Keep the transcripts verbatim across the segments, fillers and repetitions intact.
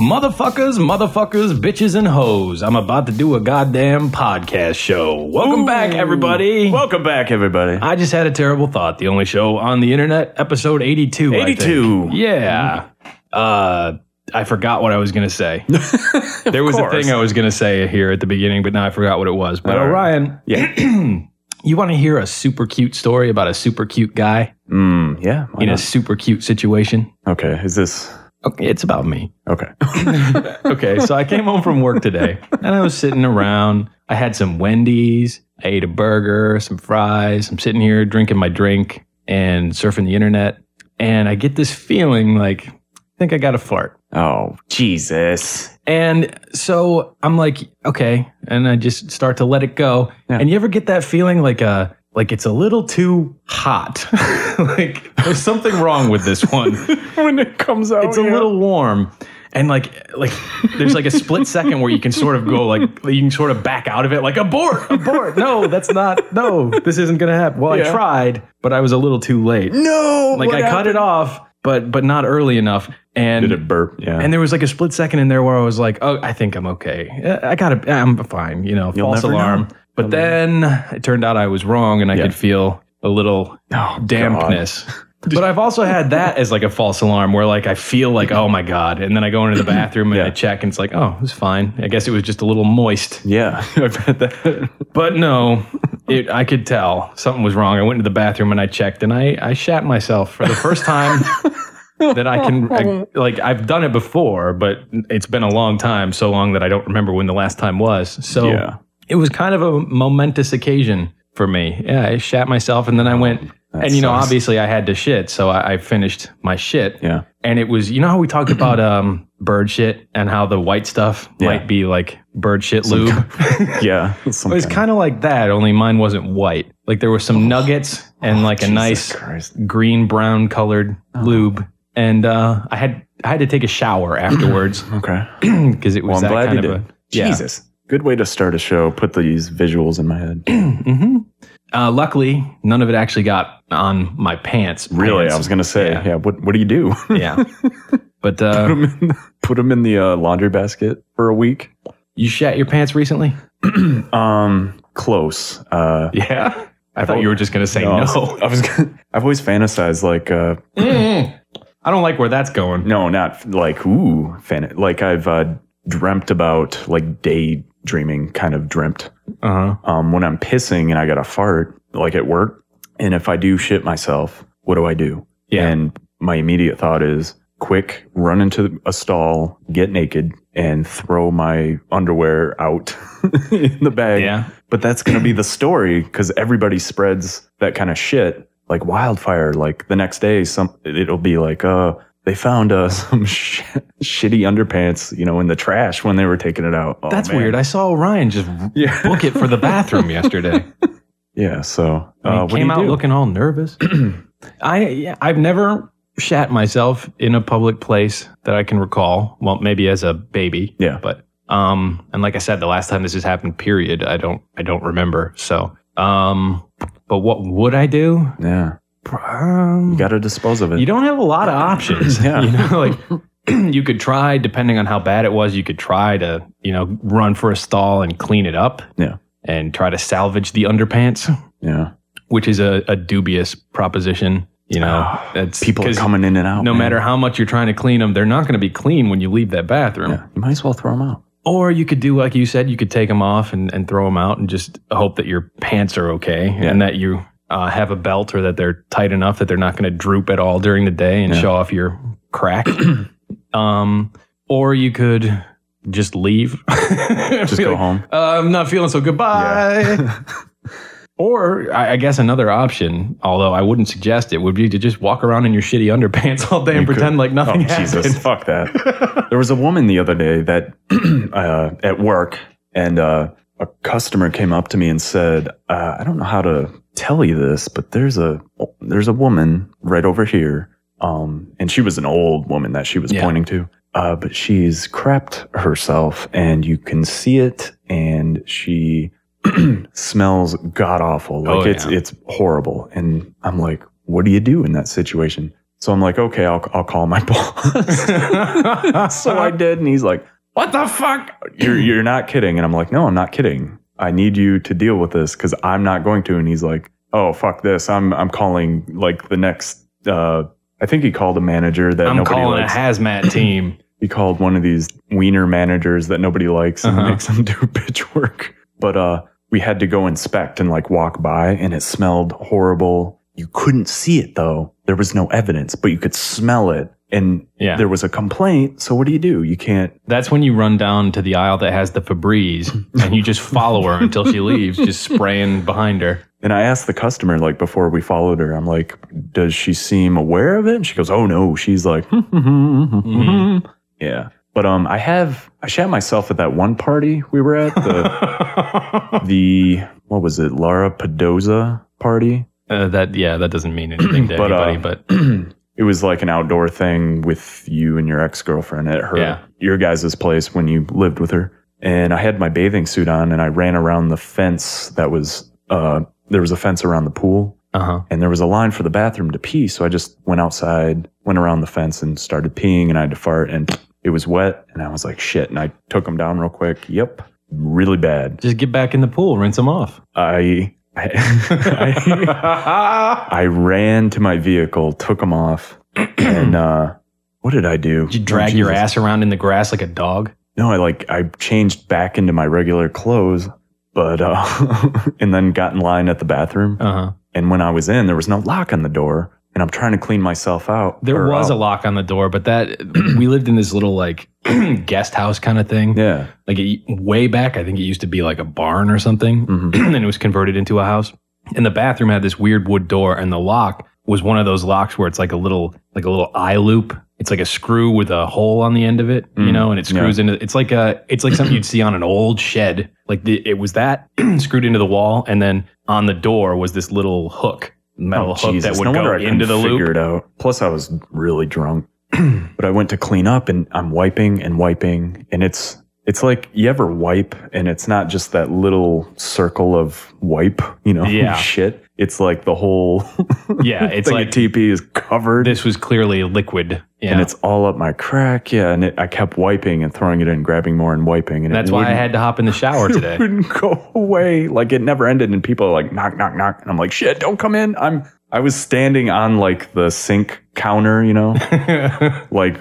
Motherfuckers, motherfuckers, bitches, and hoes. I'm about to do a goddamn podcast show. Welcome Ooh. back, everybody. Welcome back, everybody. I just had a terrible thought. The only show on the internet, episode eighty-two. eighty-two. I think. Yeah. Uh, I forgot what I was going to say. There was course. a thing I was going to say here at the beginning, but now I forgot what it was. But All right. Orion, yeah. You want to hear a super cute story about a super cute guy? Mm, yeah. In not? a super cute situation? Okay. Is this... Okay, it's about me. Okay. Okay, so I came home from work today, and I was sitting around. I had some Wendy's. I ate a burger, some fries. I'm sitting here drinking my drink and surfing the internet. And I get this feeling like, I think I got to fart. Oh, Jesus. And so I'm like, okay. And I just start to let it go. Yeah. And you ever get that feeling like a... Like it's a little too hot. Like there's something wrong with this one. When it comes out, it's a yeah. little warm, and like like there's like a split second where you can sort of go like you can sort of back out of it, like abort, abort. No, that's not. No, this isn't gonna happen. Well, yeah. I tried, but I was a little too late. No, like I happened? cut it off, but but not early enough. And did it burp? Yeah. And there was like a split second in there where I was like, oh, I think I'm okay. I gotta, I'm fine. You know, You'll false alarm. Know. But then it turned out I was wrong, and I yeah. could feel a little oh, dampness. But I've also had that as like a false alarm where like I feel like, oh my God. And then I go into the bathroom and yeah. I check and it's like, oh, it was fine. I guess it was just a little moist. Yeah. I've had that. But no, it, I could tell something was wrong. I went into the bathroom and I checked and I, I shat myself for the first time that I can, I, like I've done it before, but it's been a long time, so long that I don't remember when the last time was. So yeah. It was kind of a momentous occasion for me. Yeah, I shat myself and then I went, that and you know, sucks. Obviously I had to shit, so I, I finished my shit. Yeah. And it was, you know how we talked about um, bird shit and how the white stuff yeah. might be like bird shit some lube? Kind, yeah. It was kind of like that, only mine wasn't white. Like there were some oh. nuggets and oh, like a Jesus nice Christ. green brown colored oh. lube. And uh, I had I had to take a shower afterwards. Okay. Because it was well, that kind of a... Yeah. Jesus. Good way to start a show. Put these visuals in my head. mm-hmm. uh, luckily, none of it actually got on my pants. Really? Pants. I was going to say, yeah. yeah. What What do you do? Yeah. But uh, put them in, put them in the uh, laundry basket for a week. You shat your pants recently? um, close. Uh, yeah. I I've thought always, you were just going to say no. no. I was. Gonna, I've always fantasized like. Uh, mm, I don't like where that's going. No, not like ooh, fan. Like I've uh, dreamt about like day. Dreaming kind of dreamt uh-huh. um, when I'm pissing and I got a fart like at work. And if I do shit myself, what do I do? Yeah. And my immediate thought is quick, run into a stall, get naked and throw my underwear out in the bag. Yeah. But that's going to be the story because everybody spreads that kind of shit like wildfire. Like the next day, some it'll be like, uh, they found uh, some sh- shitty underpants, you know, in the trash when they were taking it out. Oh, That's man. weird. I saw Orion just yeah. book it for the bathroom yesterday. Yeah, so uh, he came out do? looking all nervous. I yeah, I've never shat myself in a public place that I can recall. Well, maybe as a baby. Yeah, but um, and like I said, the last time this has happened, period, I don't I don't remember. So um, but what would I do? Yeah. Um, you got to dispose of it. You don't have a lot of options. Yeah. You know, like you could try, depending on how bad it was, you could try to, you know, run for a stall and clean it up. Yeah. And try to salvage the underpants. Yeah. Which is a, a dubious proposition. You know, oh, that's people are coming in and out. No man. matter how much you're trying to clean them, they're not going to be clean when you leave that bathroom. Yeah. You might as well throw them out. Or you could do like you said, you could take them off and, and throw them out and just hope that your pants are okay yeah. and that you uh, have a belt or that they're tight enough that they're not going to droop at all during the day and yeah. show off your crack. um, or you could just leave. Just go like, home. Uh, I'm not feeling so goodbye. Yeah. Or I, I guess another option, although I wouldn't suggest it, would be to just walk around in your shitty underpants all day and you pretend could. like nothing oh, happened. Jesus, fuck that. There was a woman the other day that uh, at work, and uh, a customer came up to me and said, uh, "I don't know how to tell you this, but there's a there's a woman right over here." Um, and she was an old woman that she was yeah. pointing to. Uh, but she's crapped herself, and you can see it, and she smells god awful. Like oh, it's yeah. it's horrible. And I'm like, what do you do in that situation? So I'm like, okay, I'll I'll call my boss. So I did, and he's like, what the fuck? You're you're not kidding. And I'm like, no, I'm not kidding. I need you to deal with this because I'm not going to. And he's like, oh, fuck this. I'm I'm calling like the next, uh, I think he called a manager that I'm nobody calling likes. a hazmat team. He called one of these wiener managers that nobody likes and Uh-huh. makes them do bitch work. But uh, we had to go inspect and like walk by, and it smelled horrible. You couldn't see it though. There was no evidence, but you could smell it. And Yeah. there was a complaint. So what do you do? You can't. That's when you run down to the aisle that has the Febreze and you just follow her until she leaves, just spraying behind her. And I asked the customer, like, before we followed her, I'm like, does she seem aware of it? And she goes, oh, no. She's like, Mm-hmm. yeah. But um, I have, I shat myself at that one party we were at. The, the what was it? Laura Pedoza party? Uh, that yeah, that doesn't mean anything to But, uh, anybody, but It was like an outdoor thing with you and your ex-girlfriend at her, Yeah. your guys' place when you lived with her. And I had my bathing suit on and I ran around the fence that was, uh, there was a fence around the pool. uh-huh. And there was a line for the bathroom to pee. So I just went outside, went around the fence and started peeing, and I had to fart, and it was wet. And I was like, shit. And I took them down real quick. Yep. Really bad. Just get back in the pool, rinse them off. I, I, I, I ran to my vehicle, took them off, and, uh, what did I do? Did you drag Oh, your Jesus. ass around in the grass like a dog? No, I like, I changed back into my regular clothes, but, uh, and then got in line at the bathroom. Uh-huh. And when I was in, there was no lock on the door. And I'm trying to clean myself out. There or was out. a lock on the door, but that we lived in this little like guest house kind of thing. Yeah. Like it, way back, I think it used to be like a barn or something, Mhm. and it was converted into a house. And the bathroom had this weird wood door, and the lock was one of those locks where it's like a little like a little eye loop. It's like a screw with a hole on the end of it, you Mm, know, and it screws into. It's like a it's like something you'd see on an old shed. Like the, it was that screwed into the wall, and then on the door was this little hook. Metal Oh, hook Jesus. that would no go wonder I into the couldn't figure loop. it out. Plus, I was really drunk. But I went to clean up, and I'm wiping and wiping, and it's it's like you ever wipe, and it's not just that little circle of wipe, you know, Yeah. shit. It's like the whole Yeah, it's thing like of T P is covered, this was clearly liquid. Yeah. and it's all up my crack. Yeah, and it, I kept wiping and throwing it in, grabbing more and wiping, and That's it why I wouldn't- had to hop in the shower today. It wouldn't go away. Like it never ended, and people are like knock, knock, knock, and I'm like, shit, don't come in. I'm I was standing on like the sink counter, you know, like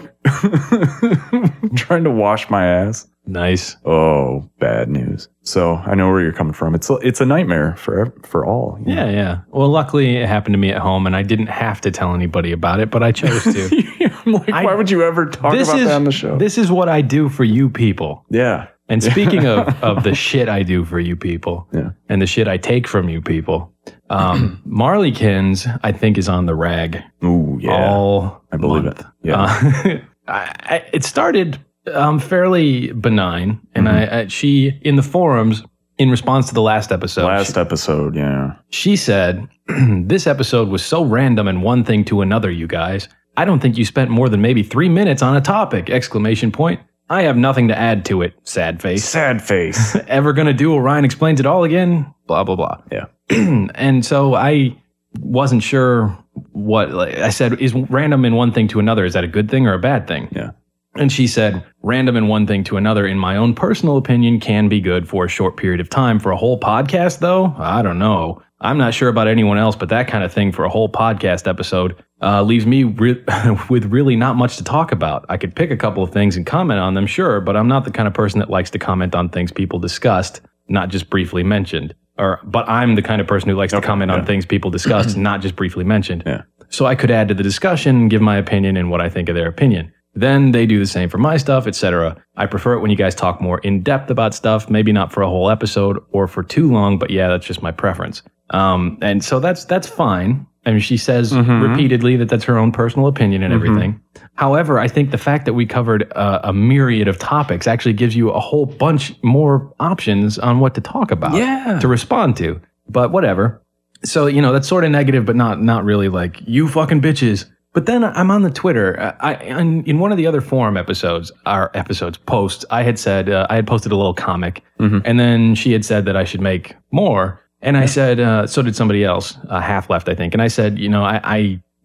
trying to wash my ass. Nice. Oh, bad news. So I know where you're coming from. It's a, it's a nightmare for for all. you know. Yeah, yeah. Well, luckily it happened to me at home, and I didn't have to tell anybody about it, but I chose to. I'm like, I- why would you ever talk this about is that on the show? this is what I do for you people. yeah. And speaking of of the shit I do for you people, Yeah. and the shit I take from you people, um, Marleykins I think is on the rag. Ooh, yeah. All I believe month. it. Yeah. Uh, I, I, it started um, fairly benign, and Mm-hmm. I, I she in the forums in response to the last episode. Last episode, yeah. She said, "This episode was so random and one thing to another, you guys. I don't think you spent more than maybe three minutes on a topic!" Exclamation point. I have nothing to add to it. Sad face. Sad face. Ever gonna do Orion explains it all again? Blah blah blah. Yeah. And so I wasn't sure what like, I said. Is random in one thing to another? Is that a good thing or a bad thing? Yeah. And she said, random in one thing to another, in my own personal opinion, can be good for a short period of time. For a whole podcast, though, I don't know. I'm not sure about anyone else, but that kind of thing for a whole podcast episode uh, leaves me re- with really not much to talk about. I could pick a couple of things and comment on them, sure, but I'm not the kind of person that likes to comment on things people discussed, not just briefly mentioned. Or, but I'm the kind of person who likes to comment on yeah. things people discussed, not just briefly mentioned. Yeah. So I could add to the discussion, give my opinion and what I think of their opinion. Then they do the same for my stuff, et cetera. I prefer it when you guys talk more in depth about stuff, maybe not for a whole episode or for too long, but yeah, that's just my preference. Um, and so that's that's fine. I mean, she says Mhm. repeatedly that that's her own personal opinion and everything. However, I think the fact that we covered uh, a myriad of topics actually gives you a whole bunch more options on what to talk about, Yeah. to respond to. But whatever. So, you know, that's sort of negative, but not not really like, you fucking bitches. But then I'm on the Twitter. I, in, in one of the other forum episodes, our episodes posts, I had said, uh, I had posted a little comic, Mhm. and then she had said that I should make more. And I said, uh, so did somebody else, uh, half left, I think. And I said, you know, I, I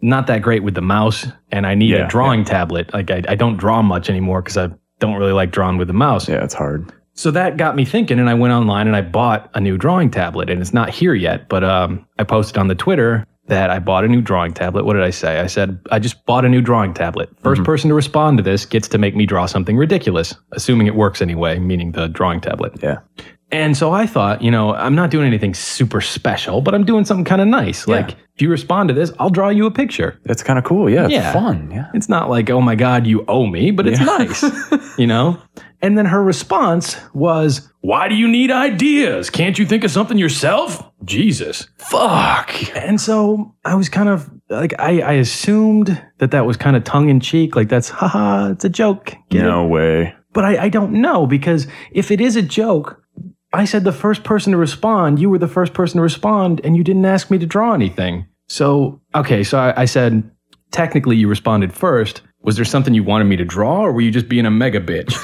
not that great with the mouse, and I need Yeah, a drawing yeah. tablet. Like I, I don't draw much anymore because I don't really like drawing with the mouse. Yeah, it's hard. So that got me thinking, and I went online and I bought a new drawing tablet, and it's not here yet, but um, I posted on the Twitter that I bought a new drawing tablet. What did I say? I said, I just bought a new drawing tablet. First Mm-hmm. person to respond to this gets to make me draw something ridiculous, assuming it works anyway, meaning the drawing tablet. Yeah. And so I thought, you know, I'm not doing anything super special, but I'm doing something kind of nice. Yeah. Like, if you respond to this, I'll draw you a picture. That's kind of cool. Yeah. Yeah. It's fun. Yeah. It's not like, oh my God, you owe me, but it's Yeah. nice, you know? And then her response was, why do you need ideas? Can't you think of something yourself? Jesus. Fuck. And so I was kind of like, I, I assumed that that was kind of tongue in cheek. Like, that's, haha, it's a joke. Get No it? way. But I, I don't know, because if it is a joke, I said the first person to respond, you were the first person to respond, and you didn't ask me to draw anything. So, okay, so I, I said, technically you responded first. Was there something you wanted me to draw, or were you just being a mega bitch?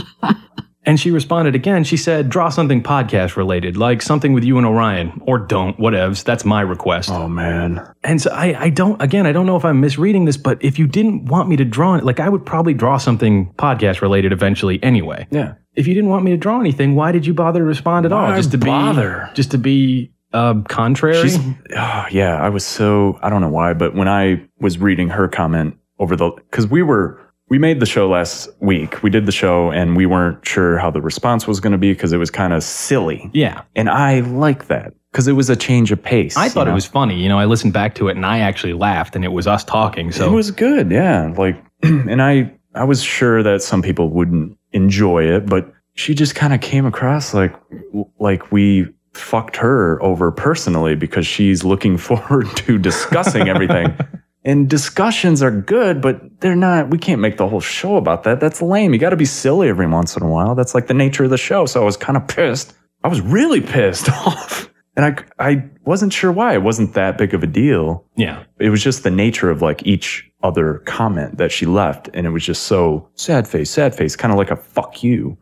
And she responded again. She said, draw something podcast related, like something with you and Orion, or don't, whatevs. That's my request. Oh, man. And so I, I don't, again, I don't know if I'm misreading this, but if you didn't want me to draw it, like I would probably draw something podcast related eventually anyway. Yeah. If you didn't want me to draw anything, why did you bother to respond at all? Why Just to bother? be, just to be uh, contrary? She's, oh, yeah, I was so, I don't know why, but when I was reading her comment over the, because we were, we made the show last week. We did the show and we weren't sure how the response was going to be because it was kind of silly. Yeah. And I like that because it was a change of pace. I thought you know? it was funny. You know, I listened back to it and I actually laughed, and it was us talking. So It was good, yeah. Like, and I, I was sure that some people wouldn't enjoy it, but she just kind of came across like, like we fucked her over personally because she's looking forward to discussing everything. And discussions are good, but they're not, we can't make the whole show about that. That's lame. You got to be silly every once in a while. That's like the nature of the show. So I was kind of pissed. I was really pissed off. And I, I wasn't sure why. It wasn't that big of a deal. yeah. It was just the nature of like each other comment that she left. And it was just so sad face, sad face, kind of like a fuck you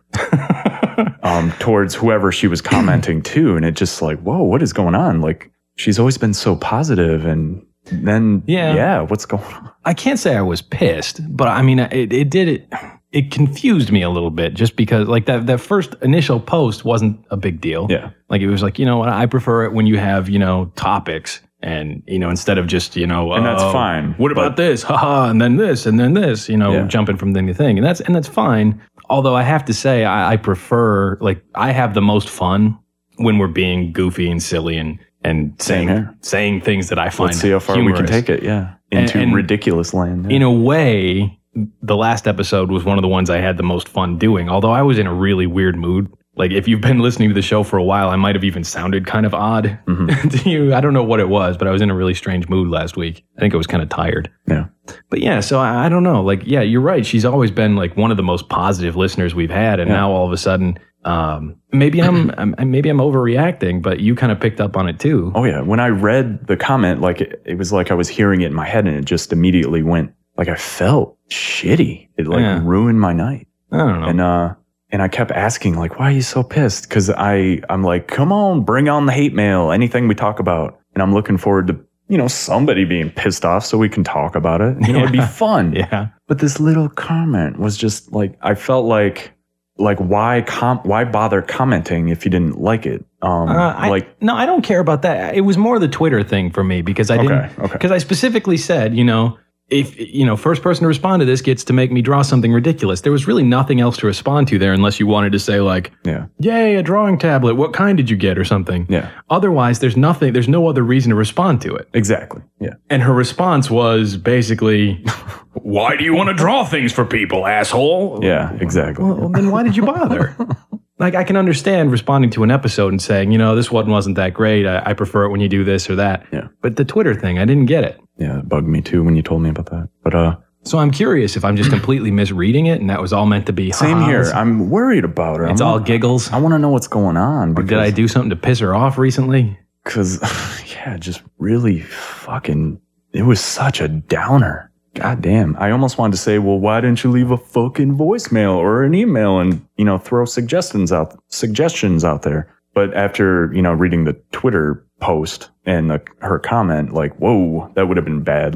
um, towards whoever she was commenting to. And it just like, whoa, what is going on? Like, she's always been so positive, and then, Yeah. yeah, what's going on? I can't say I was pissed, but I mean, it, it did it. It confused me a little bit, just because like that, that first initial post wasn't a big deal. Yeah. Like it was like, you know what, I prefer it when you have, you know, topics, and, you know, instead of just, you know, And that's oh, fine, What about this? Haha. And then this, and then this, you know, Yeah. jumping from thing to thing. And that's, and that's fine. Although I have to say, I, I prefer, like, I have the most fun when we're being goofy and silly and, and Same saying, here. saying things that I find Let's see how far humorous. we can take it. Yeah. Into And- and ridiculous land. Yeah. In a way, the last episode was one of the ones I had the most fun doing, although I was in a really weird mood. Like, if you've been listening to the show for a while, I might have even sounded kind of odd Mm-hmm. to you. I don't know what it was, but I was in a really strange mood last week. I think I was kind of tired. yeah. But yeah, so I, I don't know. Like, yeah, you're right. She's always been like one of the most positive listeners we've had, and Yeah. now all of a sudden, um, maybe I'm, I'm maybe I'm overreacting, but you kind of picked up on it too. Oh yeah. When I read the comment, like it, it was like I was hearing it in my head, and it just immediately went like I felt shitty. It like Yeah. ruined my night. I don't know. And uh and I kept asking like, why are you so pissed? Because I I'm like, come on, bring on the hate mail, anything we talk about. And I'm looking forward to, you know, somebody being pissed off so we can talk about it. You know, it'd be Yeah. fun. yeah. But this little comment was just like, I felt like like why com- why bother commenting if you didn't like it? Um Uh, I, like no, I don't care about that. It was more the Twitter thing for me, because I Okay, didn't, okay. because I specifically said, you know, if, you know, first person to respond to this gets to make me draw something ridiculous. There was really nothing else to respond to there, unless you wanted to say like, yeah. yay, a drawing tablet. What kind did you get, or something? Yeah. Otherwise, there's nothing, there's no other reason to respond to it. Exactly. Yeah. And her response was basically, why do you want to draw things for people, asshole? Yeah, exactly. Well, then why did you bother? Like, I can understand responding to an episode and saying, you know, this one wasn't that great. I, I prefer it when you do this or that. Yeah. But the Twitter thing, I didn't get it. Yeah, it bugged me too when you told me about that. But uh So I'm curious if I'm just completely misreading it, and that was all meant to be same ha-has. here. I'm worried about her. It's I'm, all giggles. I want to know what's going on. Or did I do something to piss her off recently? Because, yeah, just really fucking, it was such a downer. God damn. I almost wanted to say, well, why didn't you leave a fucking voicemail or an email and, you know, throw suggestions out, suggestions out there. But after, you know, reading the Twitter post and the, her comment, like, whoa, that would have been bad. Like,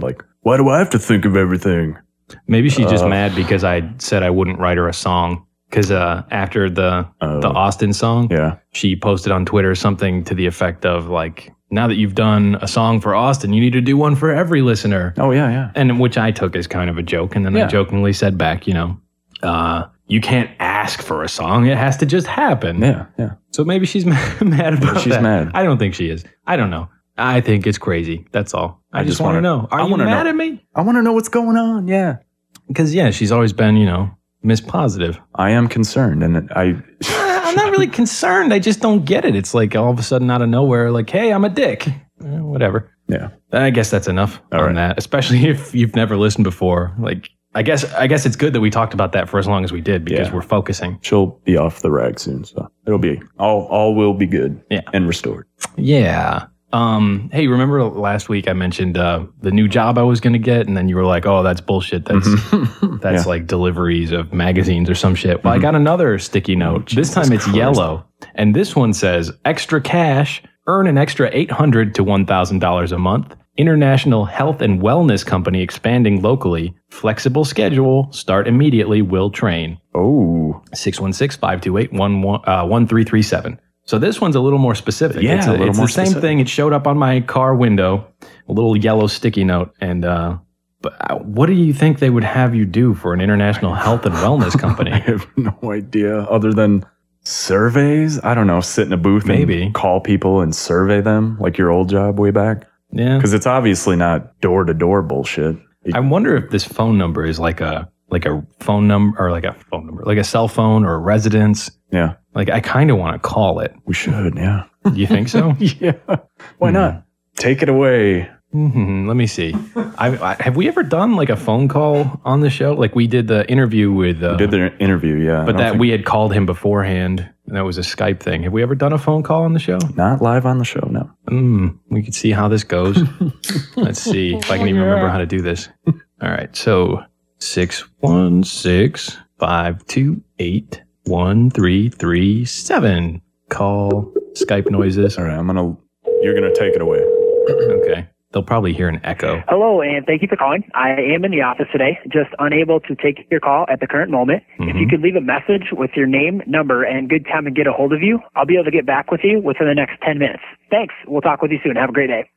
Why do I have to think of everything? Maybe she's just Uh. mad because I said I wouldn't write her a song. Because uh, after the Oh. the Austin song, Yeah. she posted on Twitter something to the effect of like, now that you've done a song for Austin, you need to do one for every listener. Oh, yeah, yeah. And which I took as kind of a joke. And then Yeah. I jokingly said back, you know, uh, you can't ask for a song. It has to just happen. Yeah, yeah. So maybe she's mad about she's that. mad. I don't think she is. I don't know. I think it's crazy. That's all. I, I just just want to wanna- know. Are I you wanna mad know. at me? I want to know what's going on. Yeah. Because, yeah, she's always been, you know, Miss Positive. I am concerned. And I, I'm not really concerned. I just don't get it. It's like all of a sudden out of nowhere, like, hey, I'm a dick. Eh, whatever. yeah. I guess that's enough All on right. that, especially if you've never listened before. Like, I guess I guess it's good that we talked about that for as long as we did because Yeah. we're focusing. She'll be off the rag soon. So it'll be, all, all will be good Yeah. and restored. Yeah. Um, hey, remember last week I mentioned uh, the new job I was going to get, and then you were like, "Oh, that's bullshit. That's that's Yeah. like deliveries of magazines or some shit." Well, I got another sticky note. this time it's Christ. yellow, and this one says, "Extra cash. Earn an extra eight hundred to one thousand dollars a month. International health and wellness company expanding locally. Flexible schedule. Start immediately. Will train." Oh, six one six, five two eight, one three three seven. So this one's a little more specific. Yeah, it's a little it's more the same specific. thing. It showed up on my car window, a little yellow sticky note. And uh, but uh, what do you think they would have you do for an international health and wellness I company? have no idea other than surveys. I don't know, sit in a booth Maybe. and call people and survey them like your old job way back. Yeah, Because it's obviously not door to door bullshit. I wonder if this phone number is like a like a phone number or like a phone number, like a cell phone or a residence. Yeah, Like I kind of want to call it. we should. Yeah. Do you think so? yeah. Why not? Take it away. hmm Let me see. I, I, have we ever done like a phone call on the show? Like we did the interview with. Uh, We did the interview, yeah. I but don't that think- we had called him beforehand, and that was a Skype thing. Have we ever done a phone call on the show? not live on the show, no. Mm, we could see how this goes. Let's see if I can even remember how to do this. All right, so six one six five two eight one three three seven. Call Skype noises. All right, I'm gonna. You're gonna take it away. Okay, they'll probably hear an echo. Hello, and thank you for calling. I am in the office today, just unable to take your call at the current moment. If you could leave a message with your name, number, and good time to get a hold of you, I'll be able to get back with you within the next ten minutes. Thanks. We'll talk with you soon. Have a great day.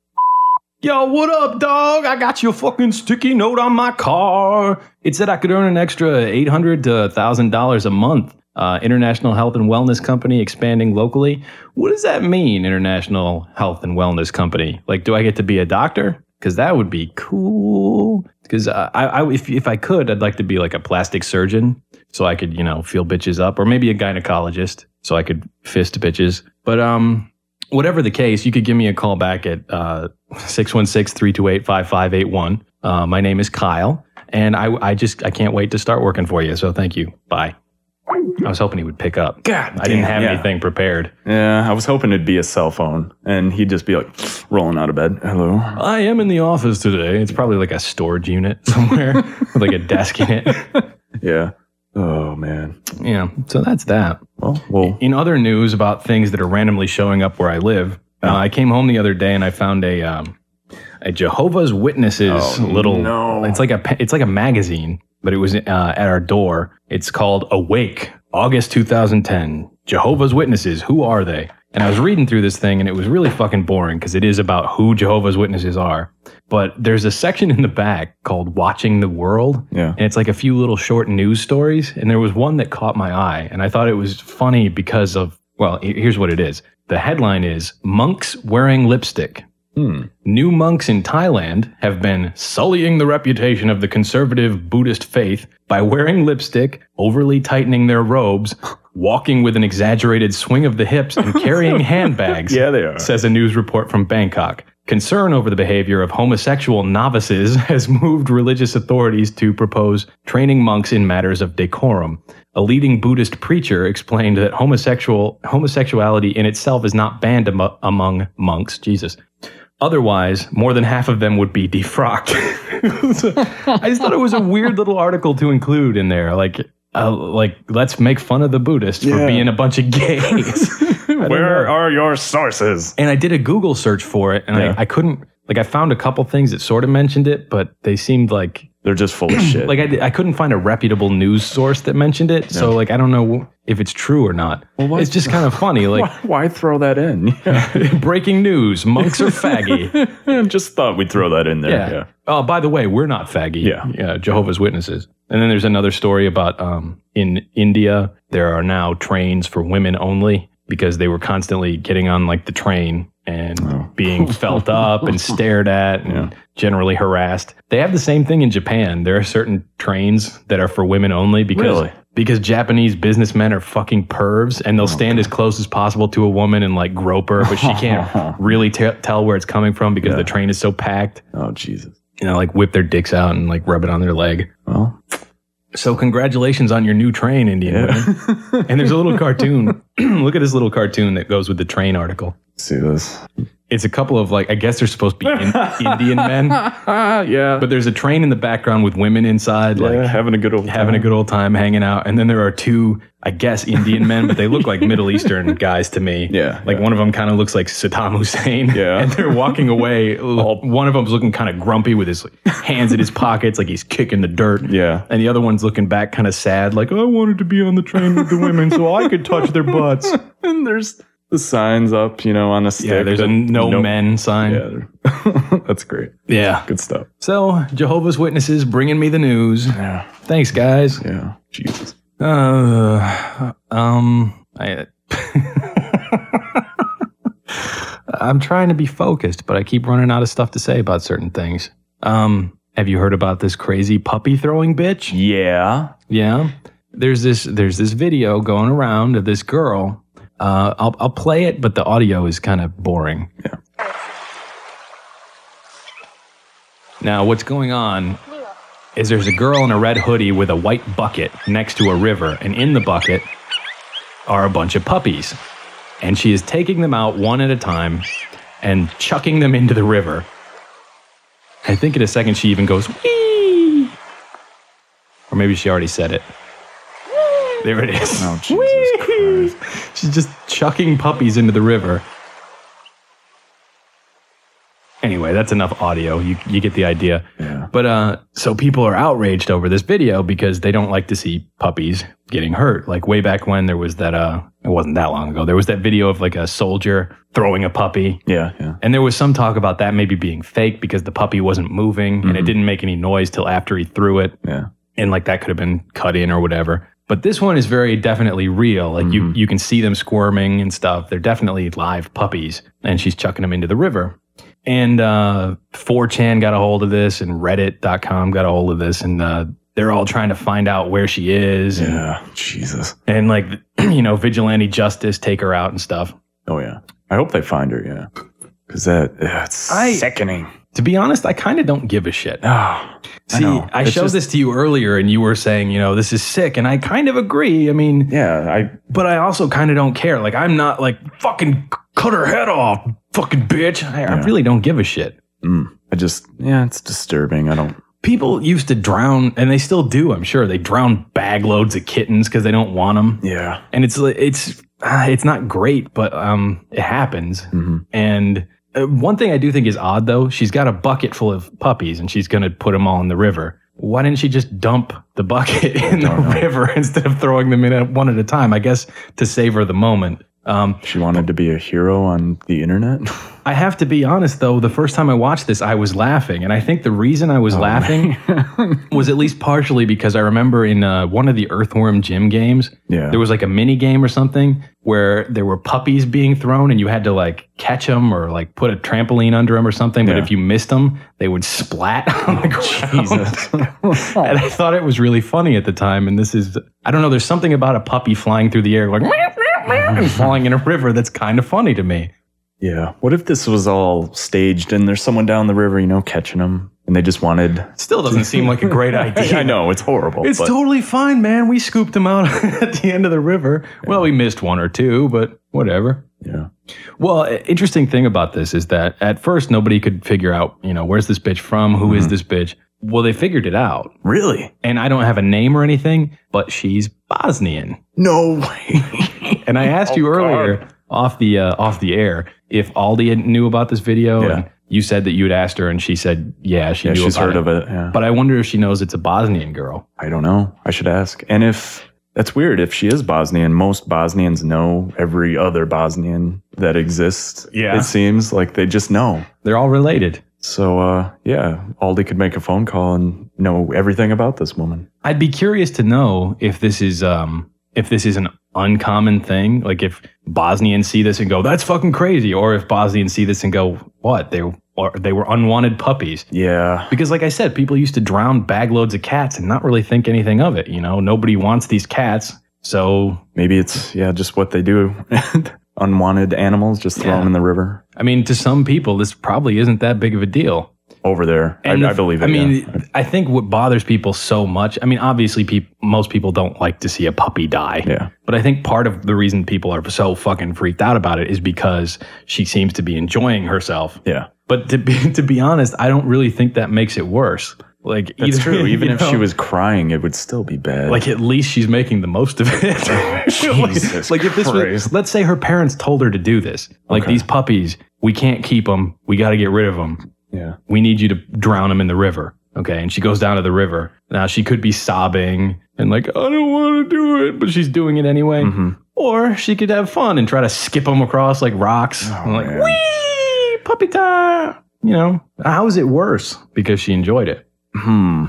Yo, what up, dog? I got your fucking sticky note on my car. It said I could earn an extra eight hundred to one thousand dollars a month. Uh, International Health and Wellness Company expanding locally. What does that mean, International Health and Wellness Company? Like, do I get to be a doctor? Because that would be cool. Because uh, I, I, if if I could, I'd like to be like a plastic surgeon, so I could, you know, feel bitches up, or maybe a gynecologist, so I could fist bitches. But um, whatever the case, you could give me a call back at uh six one six, three two eight, five five eight one. Uh, my name is Kyle, and I I just I can't wait to start working for you. So thank you. Bye. I was hoping he would pick up. God, I didn't damn, have yeah. anything prepared. Yeah, I was hoping it'd be a cell phone, and he'd just be like rolling out of bed. Hello. I am in the office today. It's probably like a storage unit somewhere with like a desk in it. Yeah. Oh man. Yeah. So that's that. Well, well. In other news about things that are randomly showing up where I live, uh, I came home the other day and I found a um, a Jehovah's Witnesses Oh, little. no. It's like a pa- it's like a magazine, but it was uh, at our door. It's called Awake, August two thousand ten. Jehovah's Witnesses. Who are they? And I was reading through this thing and it was really fucking boring because it is about who Jehovah's Witnesses are. But there's a section in the back called Watching the World. Yeah. And it's like a few little short news stories. And there was one that caught my eye. And I thought it was funny because of, well, he- here's what it is. The headline is Monks Wearing Lipstick. Hmm. New monks in Thailand have been sullying the reputation of the conservative Buddhist faith by wearing lipstick, overly tightening their robes, walking with an exaggerated swing of the hips, and carrying handbags, Yeah, they are. says a news report from Bangkok. Concern over the behavior of homosexual novices has moved religious authorities to propose training monks in matters of decorum. A leading Buddhist preacher explained that homosexual homosexuality in itself is not banned am- among monks. Jesus. Otherwise, more than half of them would be defrocked. So, I just thought it was a weird little article to include in there. Like, uh, like let's make fun of the Buddhists for Yeah. being a bunch of gays. I don't Where know. are your sources? And I did a Google search for it, and Yeah. I, I couldn't Like I found a couple things that sort of mentioned it, but they seemed like They're just full of shit. like I, I couldn't find a reputable news source that mentioned it. So like I don't know if it's true or not. Well, why- it's just kind of funny. Like why, why throw that in? Yeah. breaking news: monks are faggy. Just thought we'd throw that in there. Yeah. Yeah. Oh, by the way, we're not faggy. Yeah. Yeah. Jehovah's Witnesses. And then there's another story about um, in India, there are now trains for women only because they were constantly getting on like the train and Oh. being felt up and stared at and Yeah. generally harassed. They have the same thing in Japan. There are certain trains that are for women only because Really? because Japanese businessmen are fucking pervs and they'll stand as close as possible to a woman and like grope her, but she can't really t- tell where it's coming from because Yeah. the train is so packed. Oh, Jesus. You know, like whip their dicks out and like rub it on their leg. Well, So congratulations on your new train, Indian yeah. women. And there's a little cartoon. Look at this little cartoon that goes with the train article. See this. It's a couple of like, I guess they're supposed to be in, Indian men, yeah. but there's a train in the background with women inside, like yeah, having a good old having a time. good old time hanging out. And then there are two, I guess, Indian men, but they look like Middle Eastern guys to me. Yeah, Like yeah. one of them kind of looks like Saddam Hussein. Yeah. And they're walking away. One of them's looking kind of grumpy with his hands in his pockets, like he's kicking the dirt. Yeah. And the other one's looking back kind of sad, like, I wanted to be on the train with the women so I could touch their butts. And there's the signs up, you know, on a stick. Yeah, there's a that- no, men sign. Yeah. they're- That's great. Yeah. Good stuff. So, Jehovah's Witnesses bringing me the news. Yeah. Thanks, guys. Yeah. Jesus. Uh, um, I, I'm trying to be focused, but I keep running out of stuff to say about certain things. Um, have you heard about this crazy puppy throwing bitch? Yeah. Yeah. There's this there's this video going around of this girl. Uh, I'll I'll play it, but the audio is kind of boring. Yeah. Now, what's going on is there's a girl in a red hoodie with a white bucket next to a river, and in the bucket are a bunch of puppies. And she is taking them out one at a time and chucking them into the river. I think in a second she even goes, wee! Or maybe she already said it. There it is. Oh, Jesus Christ. She's just chucking puppies into the river. Anyway, that's enough audio. You you get the idea. Yeah. But uh, so people are outraged over this video because they don't like to see puppies getting hurt. Like way back when there was that, uh, it wasn't that long ago, there was that video of like a soldier throwing a puppy. Yeah. Yeah. And there was some talk about that maybe being fake because the puppy wasn't moving and it didn't make any noise till after he threw it. Yeah. And like that could have been cut in or whatever. But this one is very definitely real. Like you, you can see them squirming and stuff. They're definitely live puppies. And she's chucking them into the river. And uh, four chan got a hold of this and reddit dot com got a hold of this. And uh, they're all trying to find out where she is. And, Yeah. Jesus. and like, you know, vigilante justice, take her out and stuff. Oh, yeah. I hope they find her. Yeah. Because that, yeah, it's I- sickening. To be honest, I kind of don't give a shit. Oh, I See, know. I, It's showed just- this to you earlier and you were saying, you know, this is sick. And I kind of agree. I mean, Yeah. I, but I also kind of don't care. Like, I'm not like, fucking cut her head off, fucking bitch. I, I Yeah. really don't give a shit. mm, I just, yeah, it's disturbing. I don't, People used to drown, and they still do, I'm sure. They drown bag loads of kittens because they don't want them. yeah. And it's, it's, uh, it's not great, but um, it happens. Mhm. And uh, one thing I do think is odd, though, she's got a bucket full of puppies, and she's going to put them all in the river. Why didn't she just dump the bucket in the don't know. river instead of throwing them in at one at a time? I guess to savor the moment. Um, She wanted to be a hero on the internet. I have to be honest, though, the first time I watched this, I was laughing. And I think the reason I was laughing was at least partially because I remember in uh, one of the Earthworm Jim games, Yeah. there was like a mini game or something where there were puppies being thrown and you had to like catch them or like put a trampoline under them or something. But Yeah. if you missed them, they would splat on the ground. Jesus. And I thought it was really funny at the time. And this is, I don't know, there's something about a puppy flying through the air like and falling in a river that's kind of funny to me. Yeah. What if this was all staged and there's someone down the river, you know, catching them and they just wanted. Still doesn't seem like a great idea. I know, it's horrible. It's but totally fine, man. We scooped them out at the end of the river. Well, we missed one or two, but whatever. Yeah. Well, i- interesting thing about this is that at first nobody could figure out, you know, where's this bitch from? Who is this bitch? Well, they figured it out. Really? And I don't have a name or anything, but she's Bosnian. No way. And I asked you Oh, earlier God. off the uh, off the air if Aldi had- knew about this video, Yeah. and You said that you had asked her, and she said, yeah, she Yeah, knew she's about heard it. of it. Yeah. But I wonder if she knows it's a Bosnian girl. I don't know. I should ask. And if that's weird, if she is Bosnian, most Bosnians know every other Bosnian that exists. Yeah. It seems like they just know. They're all related. So, uh, yeah, Aldi could make a phone call and know everything about this woman. I'd be curious to know if this is um if this is an uncommon thing, like if Bosnians see this and go, that's fucking crazy, or if Bosnians see this and go, what, they or they were unwanted puppies. Yeah. Because like I said, people used to drown bag loads of cats and not really think anything of it. You know, nobody wants these cats. So Maybe it's, yeah, just what they do. Unwanted animals, just throw Yeah. them in the river. I mean, to some people, this probably isn't that big of a deal. Over there. I, And I the- believe it. I mean, yeah. I think what bothers people so much, I mean, obviously, peop, most people don't like to see a puppy die. Yeah. But I think part of the reason people are so fucking freaked out about it is because she seems to be enjoying herself. Yeah. But to be to be honest, I don't really think that makes it worse. Like That's either, true. Even you if know, she was crying, it would still be bad. like, at least she's making the most of it. Jesus like, like if this was, Christ. let's say her parents told her to do this. Like, Okay. these puppies, we can't keep them. We got to get rid of them. yeah. We need you to drown them in the river. Okay. And she goes down to the river. Now she could be sobbing and like, I don't want to do it, but she's doing it anyway. Mm-hmm. Or she could have fun and try to skip them across like rocks. Oh, and like, man. wee, puppy time. You know, how is it worse? Because she enjoyed it. Hmm.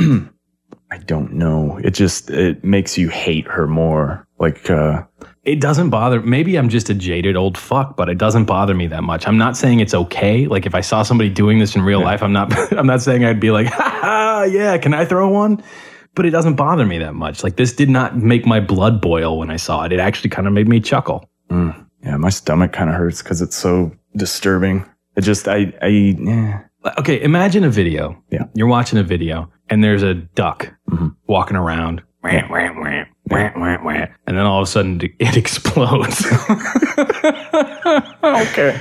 I don't know. It just, it makes you hate her more. Like, uh, It doesn't bother. Maybe I'm just a jaded old fuck, but it doesn't bother me that much. I'm not saying it's okay. Like if I saw somebody doing this in real Yeah. life, I'm not. I'm not saying I'd be like, ha ha, yeah, can I throw one? But it doesn't bother me that much. Like this did not make my blood boil when I saw it. It actually kind of made me chuckle. mm, yeah, my stomach kind of hurts because it's so disturbing. It just, I, I, eh. Okay, imagine a video. Yeah. You're watching a video, and there's a duck Mhm. walking around. Wah, wah, wah, wah, wah, wah, and then all of a sudden it explodes. Okay.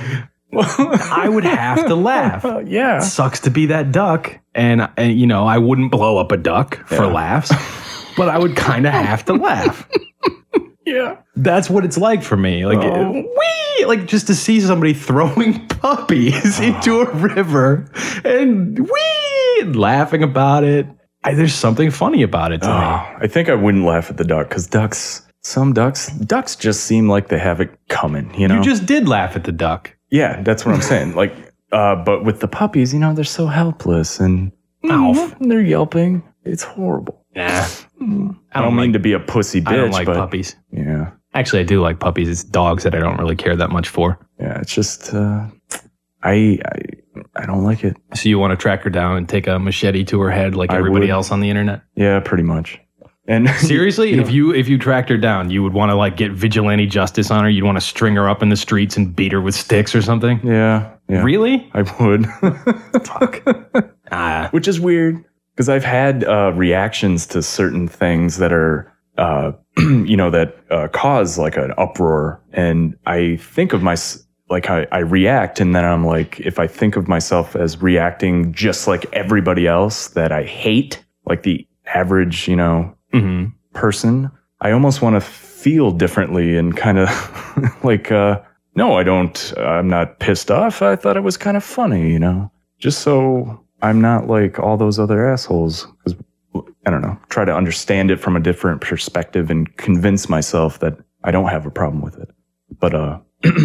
I would have to laugh. yeah. Sucks to be that duck, and, and you know I wouldn't blow up a duck for Yeah. laughs, but I would kind of have to laugh. Yeah. That's what it's like for me. Like, Oh. wee, like just to see somebody throwing puppies into a river and wee, and laughing about it. I, there's something funny about it to Oh, me. I think I wouldn't laugh at the duck because ducks, some ducks, ducks just seem like they have it coming, you know? You just did laugh at the duck. yeah, that's what I'm saying. Like, uh, but with the puppies, you know, they're so helpless and Ow. they're yelping. It's horrible. Nah, I I don't, don't mean like- to be a pussy bitch, I don't like but puppies. yeah, Actually, I do like puppies. It's dogs that I don't really care that much for. yeah, it's just, uh, I, I, I don't like it. So you want to track her down and take a machete to her head like I everybody would. else on the internet? Yeah, pretty much. And Seriously, you if you if you tracked her down, you would want to like get vigilante justice on her. You'd want to string her up in the streets and beat her with sticks or something. yeah, yeah, Really? I would. Fuck. Ah, Which is weird because I've had uh, reactions to certain things that are, uh, you know, that uh, cause like an uproar. And I think of my, like, I, I react. And then I'm like, if I think of myself as reacting just like everybody else that I hate, like the average, you know, hmm person, I almost want to feel differently and kind of like, uh, no, I don't, I'm not pissed off. I thought it was kind of funny, you know, just so I'm not like all those other assholes. Because I don't know, try to understand it from a different perspective and convince myself that I don't have a problem with it. But, uh,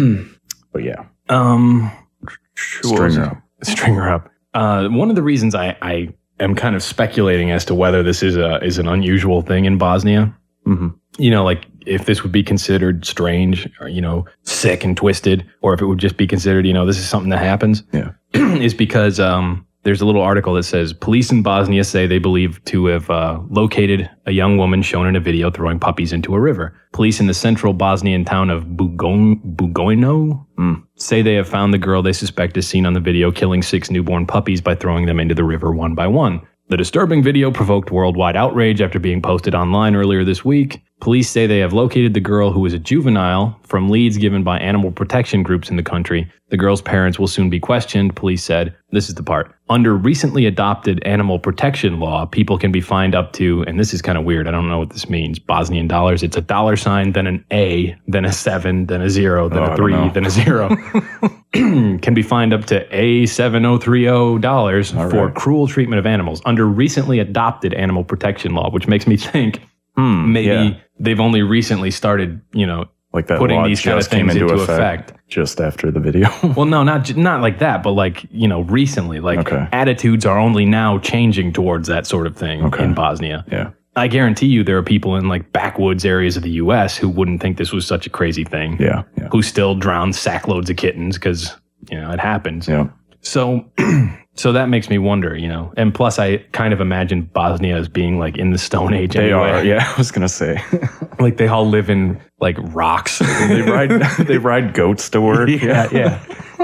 but yeah. Um, String her up. String her up. Uh, one of the reasons I, I am kind of speculating as to whether this is a is an unusual thing in Bosnia. Mm-hmm. You know, like if this would be considered strange or, you know, sick and twisted, or if it would just be considered, you know, this is something that happens. Yeah. Is because um, there's a little article that says police in Bosnia say they believe to have uh, located a young woman shown in a video throwing puppies into a river. Police in the central Bosnian town of Bugon, Bugojno Mm. say they have found the girl they suspect is seen on the video killing six newborn puppies by throwing them into the river one by one. The disturbing video provoked worldwide outrage after being posted online earlier this week. Police say they have located the girl, who is a juvenile, from leads given by animal protection groups in the country. The girl's parents will soon be questioned, police said. This is the part. Under recently adopted animal protection law, people can be fined up to, and this is kind of weird, I don't know what this means, Bosnian dollars. It's a dollar sign, then an A, then a seven, then a zero, then Oh, I a don't three, know. then a zero. can be fined up to A seven thousand thirty dollars All for right. cruel treatment of animals under recently adopted animal protection law, which makes me think Hmm, maybe yeah. they've only recently started, you know, Like that putting law these kind of just came things into into effect, effect. just after the video. Well, no, not j- not like that, but like, you know, recently, like Okay. attitudes are only now changing towards that sort of thing Okay. in Bosnia. Yeah. I guarantee you there are people in like backwoods areas of the U S who wouldn't think this was such a crazy thing. Yeah. Yeah. Who still drown sackloads of kittens because, you know, it happens. Yeah. So, so that makes me wonder, you know, and plus I kind of imagine Bosnia as being like in the Stone Age They anyway. are. Yeah. I was going to say Like they all live in like rocks. they ride, they ride goats to work. yeah, yeah.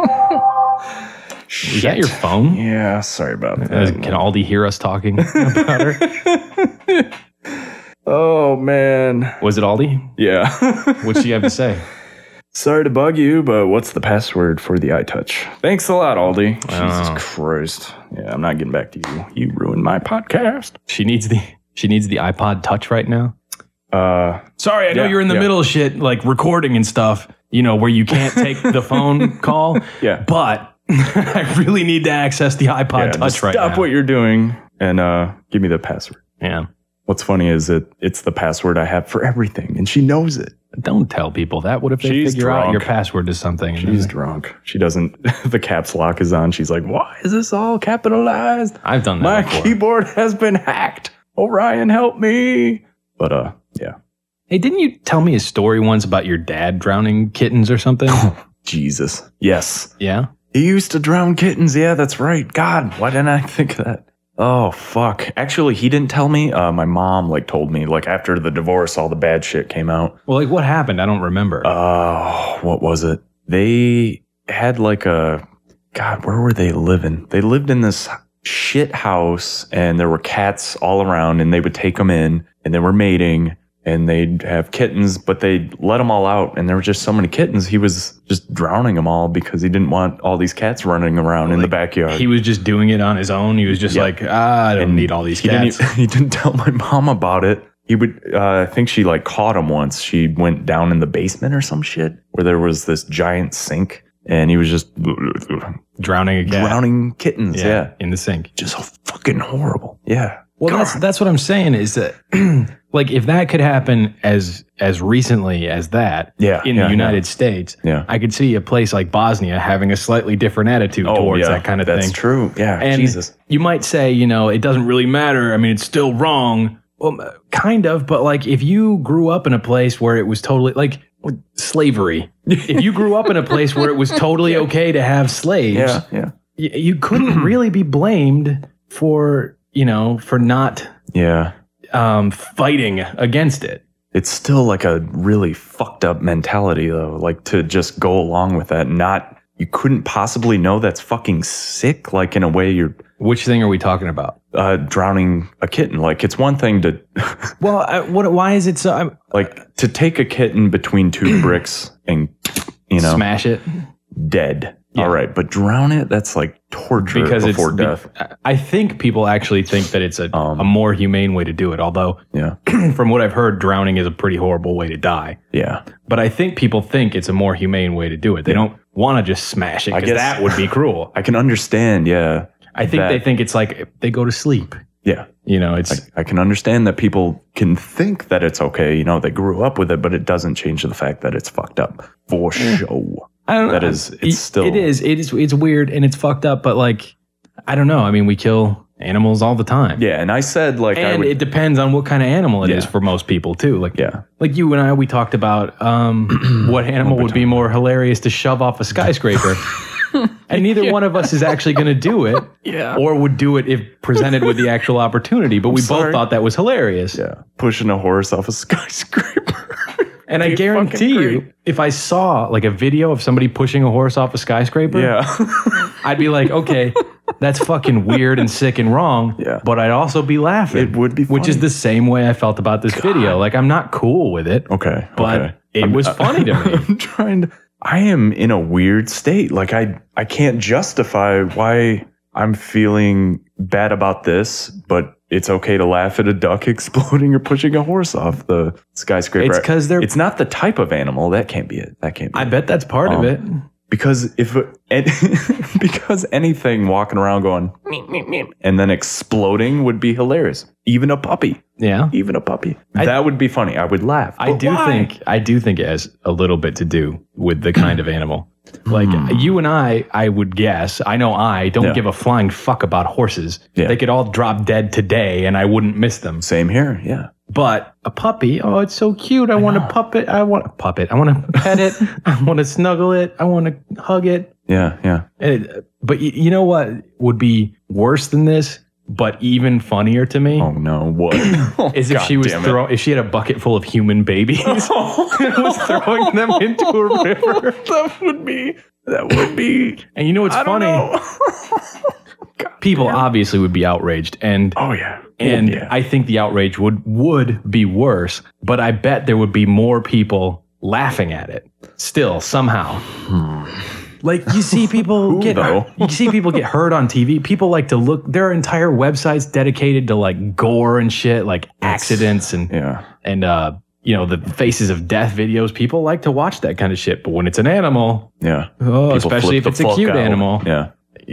Is that your phone? Yeah. Sorry about Uh, that. Can Aldi hear us talking about her? Oh, man. Was it Aldi? Yeah. What'd she have to say? Sorry to bug you, but what's the password for the iTouch? Thanks a lot, Aldi. Oh. Jesus Christ. Yeah, I'm not getting back to you. You ruined my podcast. She needs the she needs the iPod Touch right now. Uh, Sorry, I know Yeah, you're in the yeah. middle of shit, like recording and stuff, you know, where you can't take the phone call. Yeah. But I really need to access the iPod yeah, Touch just right stop now. what you're doing and uh, give me the password. Yeah. What's funny is that it's the password I have for everything, and she knows it. Don't tell people that. What if they She's figure out drunk. your password to something? and She's then- drunk. She doesn't, the caps lock is on. She's like, why is this all capitalized? I've done that My before. keyboard has been hacked. Orion, help me. But uh, yeah. Hey, didn't you tell me a story once about your dad drowning kittens or something? Jesus. Yes. Yeah. He used to drown kittens. Yeah, that's right. God, why didn't I think of that? Oh, fuck. Actually, he didn't tell me. Uh, my mom, like, told me, like, after the divorce, all the bad shit came out. Well, like what happened? I don't remember. Oh, what was it? They had, like, a... God, where were they living? They lived in this shit house, and there were cats all around, and they would take them in, and they were mating, and they'd have kittens, but they'd let them all out, and there were just so many kittens, he was just drowning them all because he didn't want all these cats running around in the backyard. He was just doing it on his own. He was just Yeah. like, ah, I don't And need all these he cats. Didn't, e- he didn't tell my mom about it. He would, uh, I think she like caught him once. She went down in the basement or some shit where there was this giant sink, and he was just Drowning a cat. drowning kittens. Yeah. in the sink. Just so fucking horrible. Yeah. Well, God. that's that's what I'm saying is that, like, if that could happen as as recently as that Yeah, in yeah, the United States, Yeah. I could see a place like Bosnia having a slightly different attitude towards yeah, that kind of that's thing. true. Yeah. And Jesus. you might say, you know, it doesn't really matter. I mean, it's still wrong. Well, kind of, but like if you grew up in a place where it was totally like slavery, if you grew up in a place where it was totally okay to have slaves, Yeah. Yeah. y- you couldn't really be blamed for, you know, for not Yeah. um, fighting against it. It's still like a really fucked up mentality though. Like to just go along with that. Not, you couldn't possibly know that's fucking sick. Like in a way you're Which thing are we talking about? uh, drowning a kitten. Like it's one thing to, Well, I, what? Why is it so? I'm, like to take a kitten between two bricks and, you know, smash it dead. Yeah. All right. But drown it, that's like torture because before it's. death. Be, I think people actually think that it's a, Um, a more humane way to do it. Although, yeah. from what I've heard, drowning is a pretty horrible way to die. Yeah. But I think people think it's a more humane way to do it. They don't want to just smash it I because guess- that would be cruel. I can understand. Yeah. I think that- they think it's like they go to sleep. Yeah. You know, it's I can understand that people can think that it's okay. You know, they grew up with it, but it doesn't change the fact that it's fucked up for sure. I don't know. That is, It- it's still. It is. It is. It's weird and it's fucked up. But like, I don't know. I mean, we kill animals all the time. Yeah. And I said, like, I And would. it depends on what kind of animal it is Yeah. for most people too. Like, yeah. like you and I, we talked about um, what animal would be more hilarious to shove off a skyscraper. And neither one of us is actually going to do it, Yeah. or would do it if presented with the actual opportunity. But we both sorry. thought that was hilarious. Yeah. Pushing a horse off a skyscraper. And I Be guarantee fucking you, great. if I saw like a video of somebody pushing a horse off a skyscraper, Yeah. I'd be like, okay, that's fucking weird and sick and wrong. Yeah. But I'd also be laughing. It would be Which is funny. the same way I felt about this video. Like, I'm not cool with it, okay. but okay. it was funny to me. I'm trying to. I am in a weird state. Like I, I can't justify why I'm feeling bad about this, but it's okay to laugh at a duck exploding or pushing a horse off the skyscraper. It's 'cause they're- It's not the type of animal. That can't be it. That can't be. I it. bet that's part Um, of it. Because if it, because anything walking around going meep, meep, meep, and then exploding would be hilarious. Even a puppy, Yeah. even a puppy, I- that would be funny. I would laugh. I But do why? think I do think it has a little bit to do with the kind of animal. Like you and I, I would guess. I know I don't Yeah. give a flying fuck about horses. Yeah. They could all drop dead today, and I wouldn't miss them. Same here. Yeah. But a puppy, oh, it's so cute. I, want to puppet. I want a puppet. I want to pet it. I want to snuggle it. I want to hug it. Yeah. Yeah. And, but y- you know what would be worse than this, but even funnier to me? Oh no! What Is if God she was damn it. throw if she had a bucket full of human babies and was throwing them into a river. That would be. That would be. And you know what's I don't funny? know. People obviously would be outraged, and Oh yeah. and oh, yeah. I think the outrage would would be worse. But I bet there would be more people laughing at it still somehow. Like you see people Who, get though? you see people get hurt on T V. People like to look. There are entire websites dedicated to like gore and shit, like accidents and yeah. and uh you know the faces of death videos. People like to watch that kind of shit. But when it's an animal, Yeah. oh, People especially flip if it's the a fuck cute out. animal, Yeah.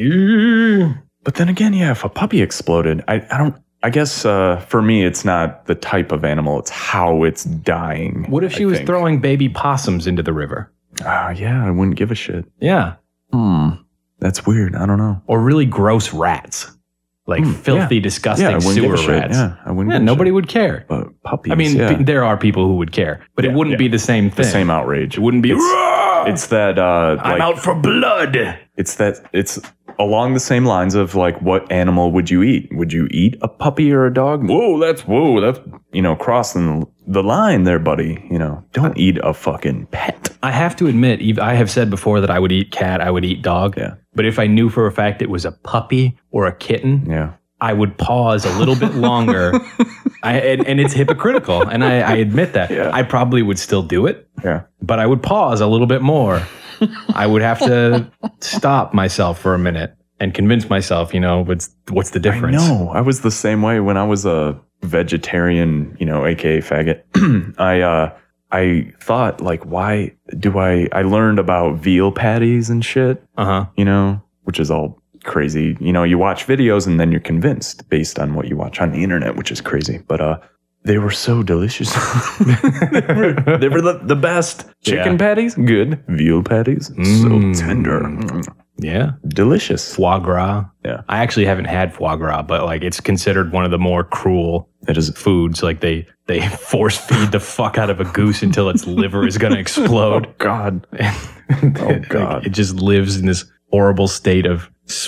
ew. But then again, yeah, if a puppy exploded, I, I don't. I guess uh, for me, it's not the type of animal; it's how it's dying. What if she I was think. throwing baby possums into the river? Ah, yeah, I wouldn't give a shit. Yeah. Hmm, that's weird. I don't know. Or really gross rats. Like Hmm, filthy, yeah. disgusting Yeah, I wouldn't sewer give a shit. rats. Yeah, I wouldn't. Yeah, give a nobody shit. would care. But puppies. I mean, yeah. p- there are people who would care, but Yeah, it wouldn't yeah. be the same thing. the same outrage. It wouldn't be. It's that. Uh, I'm like, out for blood. It's that. It's along the same lines of like, what animal would you eat? Would you eat a puppy or a dog? Whoa, that's whoa, that's you know crossing the line there, buddy. You know, don't eat a fucking pet. I have to admit, Eve, I have said before that I would eat cat, I would eat dog. Yeah. But if I knew for a fact it was a puppy or a kitten, Yeah. I would pause a little bit longer. I, and, and it's hypocritical, and I, I admit that. Yeah. I probably would still do it, Yeah. but I would pause a little bit more. I would have to stop myself for a minute and convince myself, you know, what's what's the difference? No, I was the same way when I was a vegetarian, you know, aka faggot. I uh I thought like, why do I I learned about veal patties and shit, Uh huh. you know, which is all crazy. You know, you watch videos and then you're convinced based on what you watch on the internet, which is crazy. But uh they were so delicious. they were, they were the, the best. Chicken Yeah. patties, good. Veal patties, Mm. so tender. Mm. Yeah. Delicious. Foie gras. Yeah. I actually haven't had foie gras, but like it's considered one of the more cruel It is foods. Like they they force feed the fuck out of a goose until its liver is going to explode. God. oh God. It just lives in this horrible state of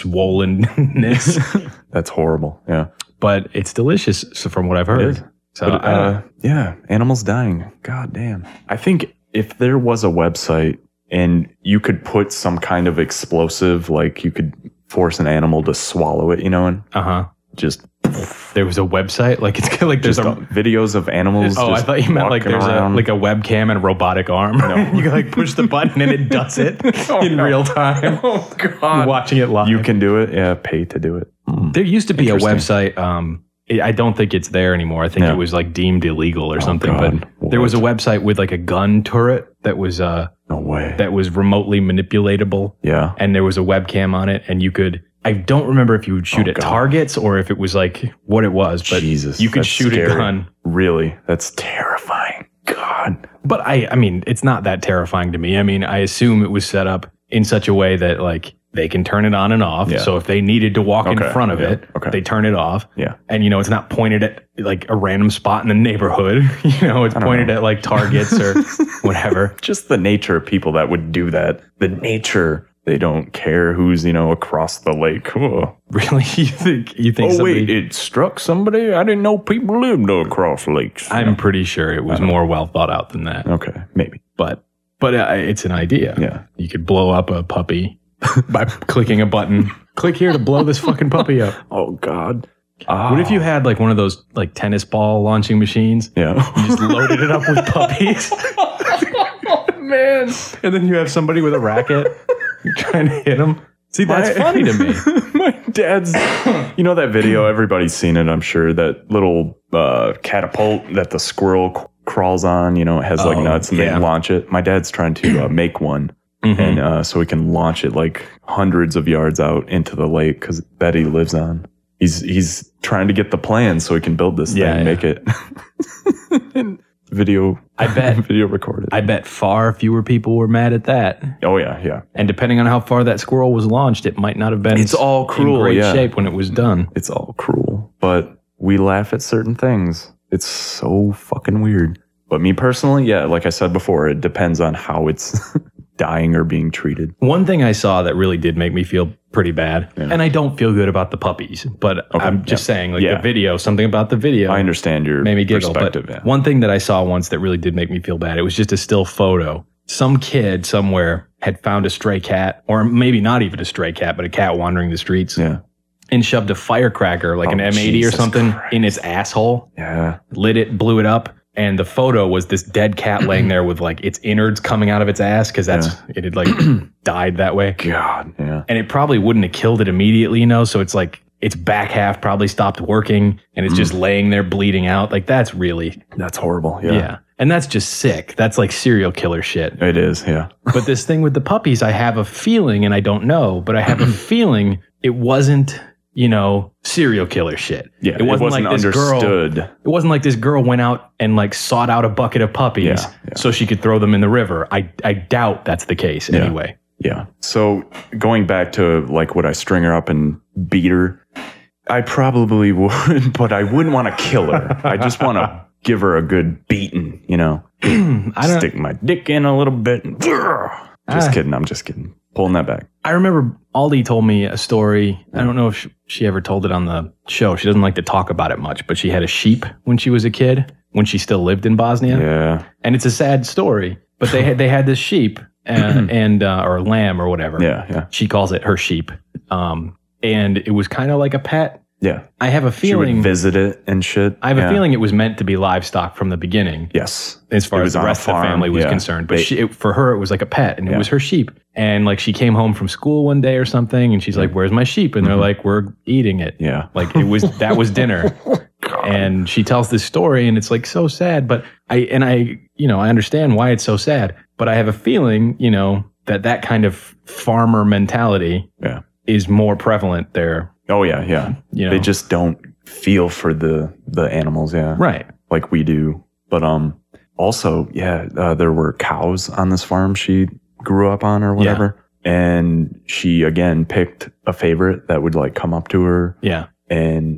swollenness, That's horrible. Yeah. but it's delicious. So from what I've heard. is. So But, I- uh, yeah, animals dying. God damn. I think if there was a website and you could put some kind of explosive, like you could force an animal to swallow it, you know, and uh-huh. just There was a website. Like it's like there's just a. uh, videos of animals. Oh, I just thought you meant like walking there's a around. like a webcam and a robotic arm. No. You can like push the button and it does it in no. real time. Oh You're God! watching it live. You can do it. Yeah, pay to do it. Mm. There used to be a Interesting. website. Um, it, I don't think it's there anymore. I think Yeah. it was like deemed illegal or something. God. But there was a What? website with like a gun turret that was uh No way. that was remotely manipulatable, yeah. and there was a webcam on it, and you could. I don't remember if you would shoot Oh, at God. targets or if it was like what it was, but Jesus, you could that's shoot scary. a gun. Really, that's terrifying. God. But I, I mean, it's not that terrifying to me. I mean, I assume it was set up in such a way that like they can turn it on and off. Yeah. So if they needed to walk in Okay, front of yeah, it, okay. they turn it off. Yeah. And you know, it's not pointed at like a random spot in the neighborhood. You know, it's don't pointed know. at like targets or whatever. Just the nature of people that would do that. The nature. They don't care who's, you know, across the lake. Oh, Really, you think you think oh somebody? wait, it struck somebody? I didn't know people lived across lakes. I'm pretty sure it was more well thought out than that. Okay, maybe. But but uh, it's an idea. Yeah. You could blow up a puppy by clicking a button. Click here to blow this fucking puppy up. Oh, God. What if you had like one of those like tennis ball launching machines? Yeah. You just loaded it up with puppies. Man. And then you have somebody with a racket trying to hit them. See, that's My- funny to me. My dad's, you know that video, everybody's seen it, I'm sure, that little uh, catapult that the squirrel c- crawls on, you know, it has like Oh, nuts and yeah. they launch it. My dad's trying to uh, make one Mhm. and uh, so we can launch it like hundreds of yards out into the lake because Betty lives on. He's he's trying to get the plans so he can build this Yeah, thing, yeah. make it video. I bet. video recorded. I bet far fewer people were mad at that. oh yeah, yeah. And depending on how far that squirrel was launched, it might not have been It's all cruel, in great yeah. shape when it was done. It's all cruel, but we laugh at certain things. It's so fucking weird. But me personally, yeah, like I said before, it depends on how it's dying or being treated. One thing I saw that really did make me feel pretty bad, Yeah. and I don't feel good about the puppies, but Okay, I'm just yeah. saying, like Yeah. the video, something about the video I understand your made me giggle. But perspective. Yeah. one thing that I saw once that really did make me feel bad, it was just a still photo. Some kid somewhere had found a stray cat, or maybe not even a stray cat, but a cat wandering the streets, Yeah. and shoved a firecracker, like Oh, an M eighty or Jesus something, Christ. in its asshole, Yeah. lit it, blew it up. And the photo was this dead cat laying there with like its innards coming out of its ass because that's it had like died that way. God. Yeah. And it probably wouldn't have killed it immediately, you know. So it's like its back half probably stopped working and it's just laying there bleeding out. Like that's really That's horrible. Yeah. yeah. And that's just sick. That's like serial killer shit. It is. Yeah. But this thing with the puppies, I have a feeling, and I don't know, but I have a feeling it wasn't, you know, serial killer shit. Yeah. It wasn't, like this girl. understood. It wasn't like this girl went out and like sought out a bucket of puppies Yeah, yeah. so she could throw them in the river. I I doubt that's the case Yeah. anyway. Yeah. So going back to like would I string her up and beat her? I probably would, but I wouldn't want to kill her. I just want to give her a good beating, you know. I don't. Stick my dick in a little bit. And, just Ah. kidding. I'm just kidding. Pulling that back. I remember Aldi told me a story. I don't know if she, she ever told it on the show. She doesn't like to talk about it much, but she had a sheep when she was a kid, when she still lived in Bosnia. Yeah. And it's a sad story, but they had, they had this sheep uh, and uh, or lamb or whatever. Yeah. Yeah. She calls it her sheep. Um, and it was kind of like a pet. Yeah. I have a She would feeling visit it and shit. I have Yeah. a feeling it was meant to be livestock from the beginning, Yes. as far It as was the on a rest of the farm, family was yeah. concerned. But They- she, it, for her, it was like a pet, and it Yeah. was her sheep. And like she came home from school one day or something, and she's like, "Where's my sheep?" And they're like, "We're eating it." Mm-hmm. Yeah. Like it was that was dinner. And she tells this story, and it's like so sad. But I and I, you know, I understand why it's so sad. But I have a feeling, you know, that that kind of farmer mentality Yeah. is more prevalent there. Oh yeah. Yeah. You know, They just don't feel for the the animals. Yeah. right. Like we do. But um, also, yeah, uh, there were cows on this farm she grew up on or whatever. And she again picked a favorite that would like come up to her. Yeah. And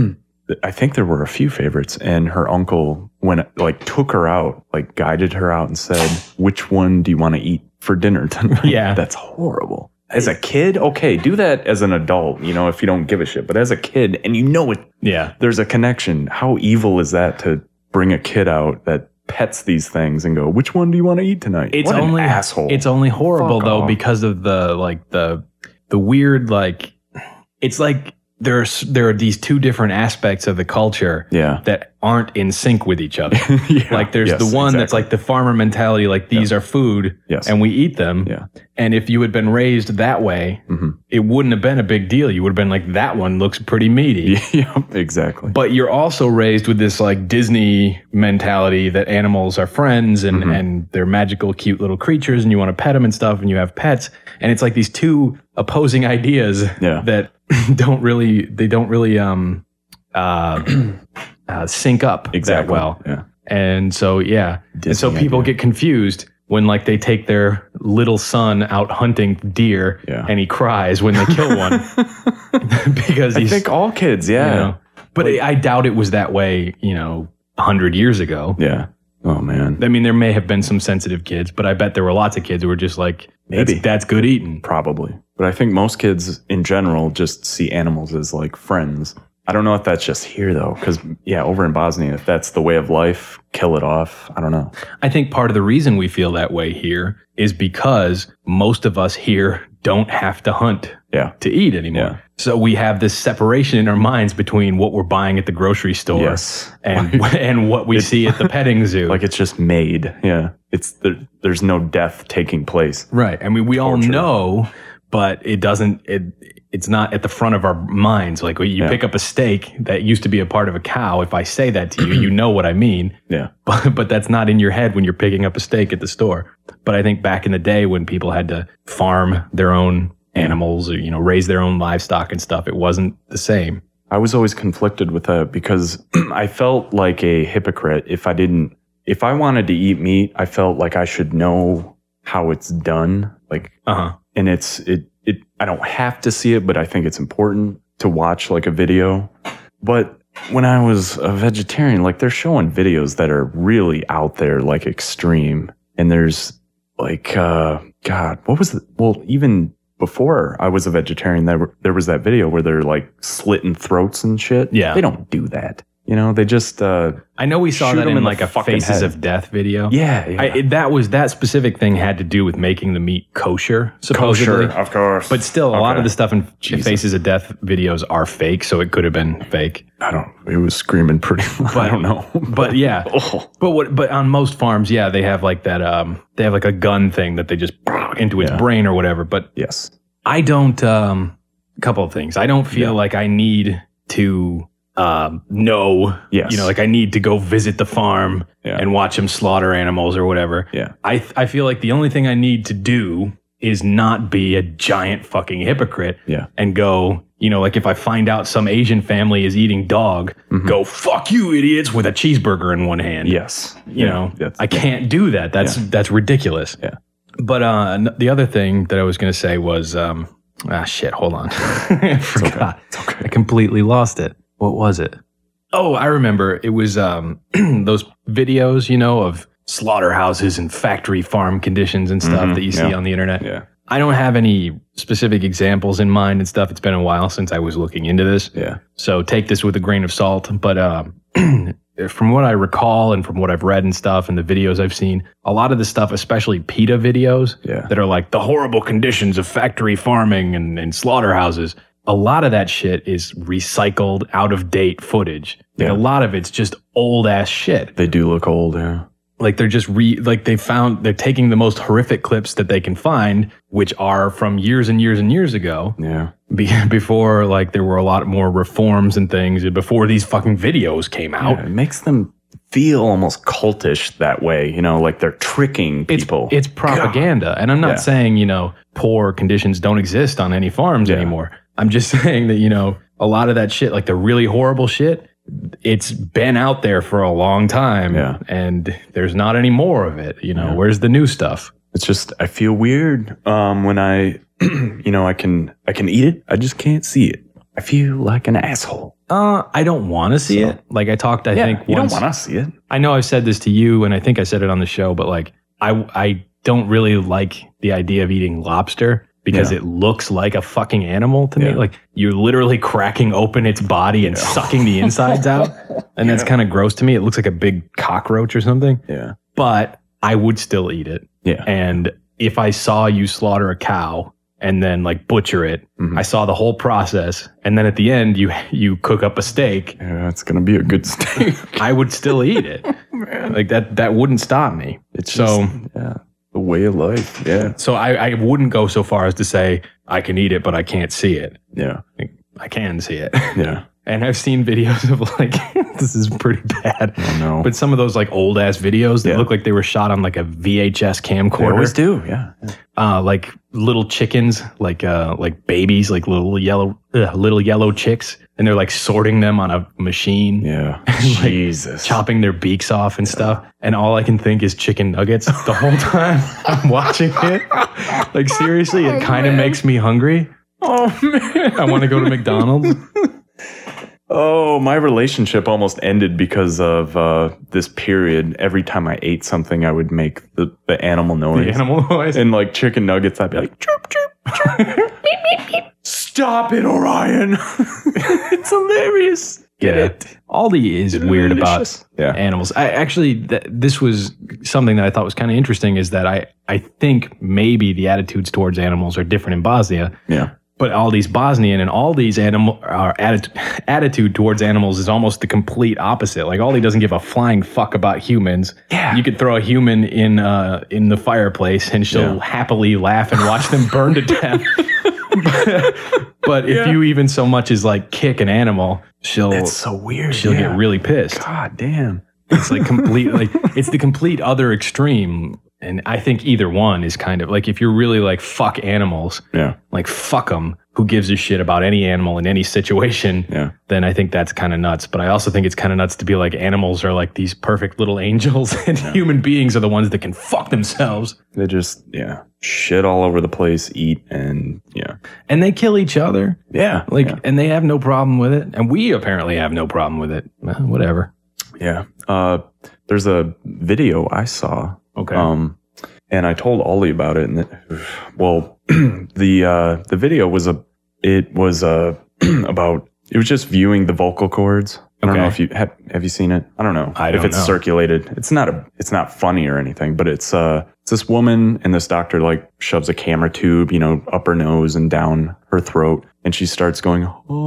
I think there were a few favorites. And her uncle, when like took her out, like guided her out and said, "Which one do you want to eat for dinner tonight?" Yeah. That's horrible. As a kid, okay, do that as an adult, you know, if you don't give a shit. But as a kid, and you know it, Yeah. there's a connection. How evil is that to bring a kid out that pets these things and go, "Which one do you want to eat tonight?" It's What an only asshole. It's only horrible Fuck though off. because of the like the the weird like it's like there's there are these two different aspects of the culture yeah. that aren't in sync with each other. Yeah. Like there's Yes, the one that's exactly. like the farmer mentality, like these are food Yes. and we eat them. Yeah. And if you had been raised that way, Mhm. it wouldn't have been a big deal. You would have been like, that one looks pretty meaty. Yeah, exactly. But you're also raised with this like Disney mentality that animals are friends and, Mhm. and they're magical, cute little creatures and you want to pet them and stuff and you have pets. And it's like these two opposing ideas Yeah. that don't really, they don't really, um, uh, uh sync up Exactly. that well. Yeah. And so, yeah. and so Disney people idea. get confused when like they take their little son out hunting deer Yeah. and he cries when they kill one because I he's, think all kids, yeah. you know, but I I doubt it was that way, you know, a hundred years ago. Yeah. Oh man. I mean, there may have been some sensitive kids, but I bet there were lots of kids who were just like, Maybe. that's, that's good eating. Probably. But I think most kids in general just see animals as like friends. I don't know if that's just here though, because yeah, over in Bosnia, if that's the way of life, kill it off. I don't know. I think part of the reason we feel that way here is because most of us here don't have to hunt Yeah. to eat anymore. Yeah. So we have this separation in our minds between what we're buying at the grocery store Yes. and and what we see at the petting zoo. Like it's just made. Yeah. It's there, there's no death taking place. right. I mean, we all Torture. know but it doesn't, it, it's not at the front of our minds. Like, when you Yeah. pick up a steak that used to be a part of a cow, if I say that to you, you know what I mean. Yeah. But, but that's not in your head when you're picking up a steak at the store. But I think back in the day when people had to farm their own animals or, you know, raise their own livestock and stuff, it wasn't the same. I was always conflicted with that because I felt like a hypocrite if I didn't, if I wanted to eat meat, I felt like I should know how it's done. Like, Uh-huh. and it's, it, it, I don't have to see it, but I think it's important to watch like a video. But when I was a vegetarian, like they're showing videos that are really out there, like extreme. And there's like, uh, God, what was the, well, even before I was a vegetarian, there, were, there was that video where they're like slitting throats and shit. Yeah. They don't do that. You know, they just, uh, I know we saw Shoot that 'em in in the like a fucking Faces head. of Death video. yeah, yeah. I, it, that was, that specific thing had to do with making the meat kosher, supposedly. Kosher, of course. But still, a lot Okay. of the stuff in Jesus. Faces of Death videos are fake, so it could have been fake. I don't, it was screaming pretty loud. I don't know. But yeah, Oh. but what? But on most farms, yeah, they have like that. Um, they have like a gun thing that they just into its Yeah. brain or whatever. But Yes. I don't. Um, a couple of things. I don't feel Yeah. like I need to um, know. Yes. You know, like I need to go visit the farm Yeah. and watch them slaughter animals or whatever. Yeah. I I feel like the only thing I need to do is not be a giant fucking hypocrite. Yeah. And go, you know, like if I find out some Asian family is eating dog, Mhm. go, fuck you idiots, with a cheeseburger in one hand. Yes. You Yeah. know, That's- I can't do that. That's, Yeah. that's ridiculous. Yeah. But, uh, n- the other thing that I was going to say was, um, ah, shit, hold on. I forgot. It's okay. I completely lost it. What was it? Oh, I remember. It was, um, those videos, you know, of slaughterhouses and factory farm conditions and stuff Mhm. that you see Yeah. on the internet. Yeah. I don't have any specific examples in mind and stuff. It's been a while since I was looking into this. Yeah. So take this with a grain of salt. But um, from what I recall and from what I've read and stuff and the videos I've seen, a lot of the stuff, especially PETA videos Yeah. that are like the horrible conditions of factory farming and, and slaughterhouses, a lot of that shit is recycled, out of date footage. Like Yeah. a lot of it's just old ass shit. They do look old. Yeah. Like they're just re like they found they're taking the most horrific clips that they can find, which are from years and years and years ago, Yeah. be, before like there were a lot more reforms and things, and before these fucking videos came out. Yeah, it makes them feel almost cultish that way, you know, like they're tricking It's people. it's propaganda, and I'm not Yeah. saying you know poor conditions don't exist on any farms Yeah. anymore. I'm just saying that you know a lot of that shit, like the really horrible shit, it's been out there for a long time, Yeah. and there's not any more of it. You know, Yeah. where's the new stuff? It's just I feel weird um, when I, you know, I can I can eat it. I just can't see it. I feel like an asshole. Uh, I don't want to see So- it. Like I talked, I yeah, think you once, don't want to see it. I know I've said this to you, and I think I said it on the show, but like I I don't really like the idea of eating lobster because Yeah. it looks like a fucking animal to me. Yeah. Like you're literally cracking open its body and sucking the insides out, and that's kind of gross to me. It looks like a big cockroach or something. Yeah. But I would still eat it. Yeah. And if I saw you slaughter a cow and then like butcher it, Mhm. I saw the whole process, and then at the end you you cook up a steak, Yeah, it's gonna be a good steak. I would still eat it. Like that that wouldn't stop me. It's So just, yeah, the way of life. Yeah. so I, I wouldn't go so far as to say I can eat it, but I can't see it. Yeah. I can see it. Yeah. And I've seen videos of like this is pretty bad. I know. But some of those like old ass videos that Yeah. look like they were shot on like a V H S They camcorder. always do. Yeah. uh, like little chickens, like uh, like babies, like little yellow uh, little yellow chicks, and they're like sorting them on a machine, Yeah. Like, Jesus. chopping their beaks off and stuff. And all I can think is chicken nuggets the whole time I'm watching it. Like seriously, it kind of makes me hungry. Oh man. I want to go to McDonald's. Oh, my relationship almost ended because of uh, this period. Every time I ate something, I would make the, the animal noise. The animal noise. And like chicken nuggets, I'd be like, chirp, chirp, chirp. beep, beep, beep. Stop it, Orion. It's hilarious. Get Yeah. it? Aldi is weird about Delicious. Yeah. animals. I actually, th- this was something that I thought was kind of interesting is that I, I think maybe the attitudes towards animals are different in Bosnia. Yeah. But all these Bosnian and all these animal our atti- attitude towards animals is almost the complete opposite. Like Aldi doesn't give a flying fuck about humans. Yeah. You could throw a human in uh, in the fireplace and she'll Yeah. happily laugh and watch them burn to death. but but if Yeah. you even so much as like kick an animal, she'll It's so weird. she'll yeah. get really pissed. God damn. It's like complete, like it's the complete other extreme. And I think either one is kind of like, if you're really like, fuck animals, Yeah. like fuck them, who gives a shit about any animal in any situation, Yeah. then I think that's kind of nuts. But I also think it's kind of nuts to be like, animals are like these perfect little angels and Yeah. human beings are the ones that can fuck themselves. They just, yeah, shit all over the place, eat, and yeah. And they kill each other. Yeah. Like, yeah. and they have no problem with it. And we apparently have no problem with it. Well, whatever. Yeah. Uh, there's a video I saw. Okay. Um, and I told Ollie about it. And it, well, the uh, the video was a it was uh, about it was just viewing the vocal cords. I don't Okay. know if you have have you seen it. I don't know I if don't it's know. circulated. It's not a it's not funny or anything, but it's uh it's this woman and this doctor like shoves a camera tube, you know, up her nose and down her throat, and she starts going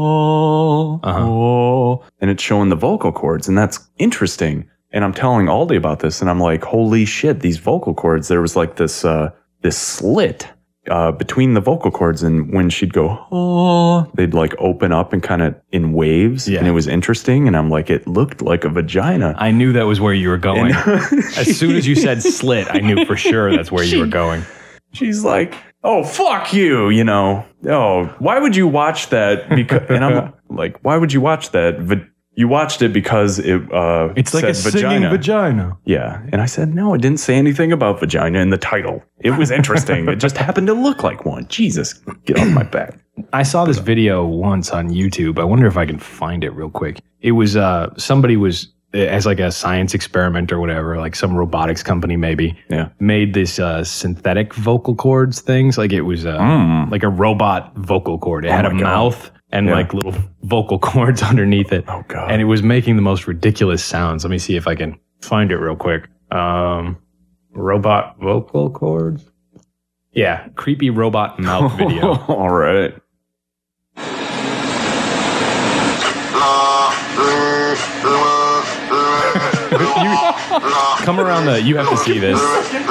oh Uh-huh. oh, and it's showing the vocal cords, and that's interesting. And I'm telling Aldi about this, and I'm like, holy shit, these vocal cords. There was like this uh this slit uh between the vocal cords, and when she'd go oh, they'd like open up and kind of in waves, Yeah. and it was interesting. And I'm like, it looked like a vagina. I knew that was where you were going. And As soon as you said slit, I knew for sure that's where you were going. she's like, oh, fuck you, you know. Oh, why would you watch that? Because, and I'm like, why would you watch that? Va- you watched it because it uh, It's like said a singing vagina. Yeah. And I said, no, it didn't say anything about vagina in the title. It was interesting. It just happened to look like one. Jesus, get off my back. I saw this video once on YouTube. I wonder if I can find it real quick. It was uh somebody was as like a science experiment or whatever, like some robotics company maybe, Yeah. made this uh, synthetic vocal cords things. Like it was uh, Mm. like a robot vocal cord. It had Oh a my God. mouth and Yeah. like little vocal cords underneath it. Oh, God. And it was making the most ridiculous sounds. Let me see if I can find it real quick. Um, robot vocal cords. Yeah, creepy robot mouth video. All right. You, come around the. You have to see this.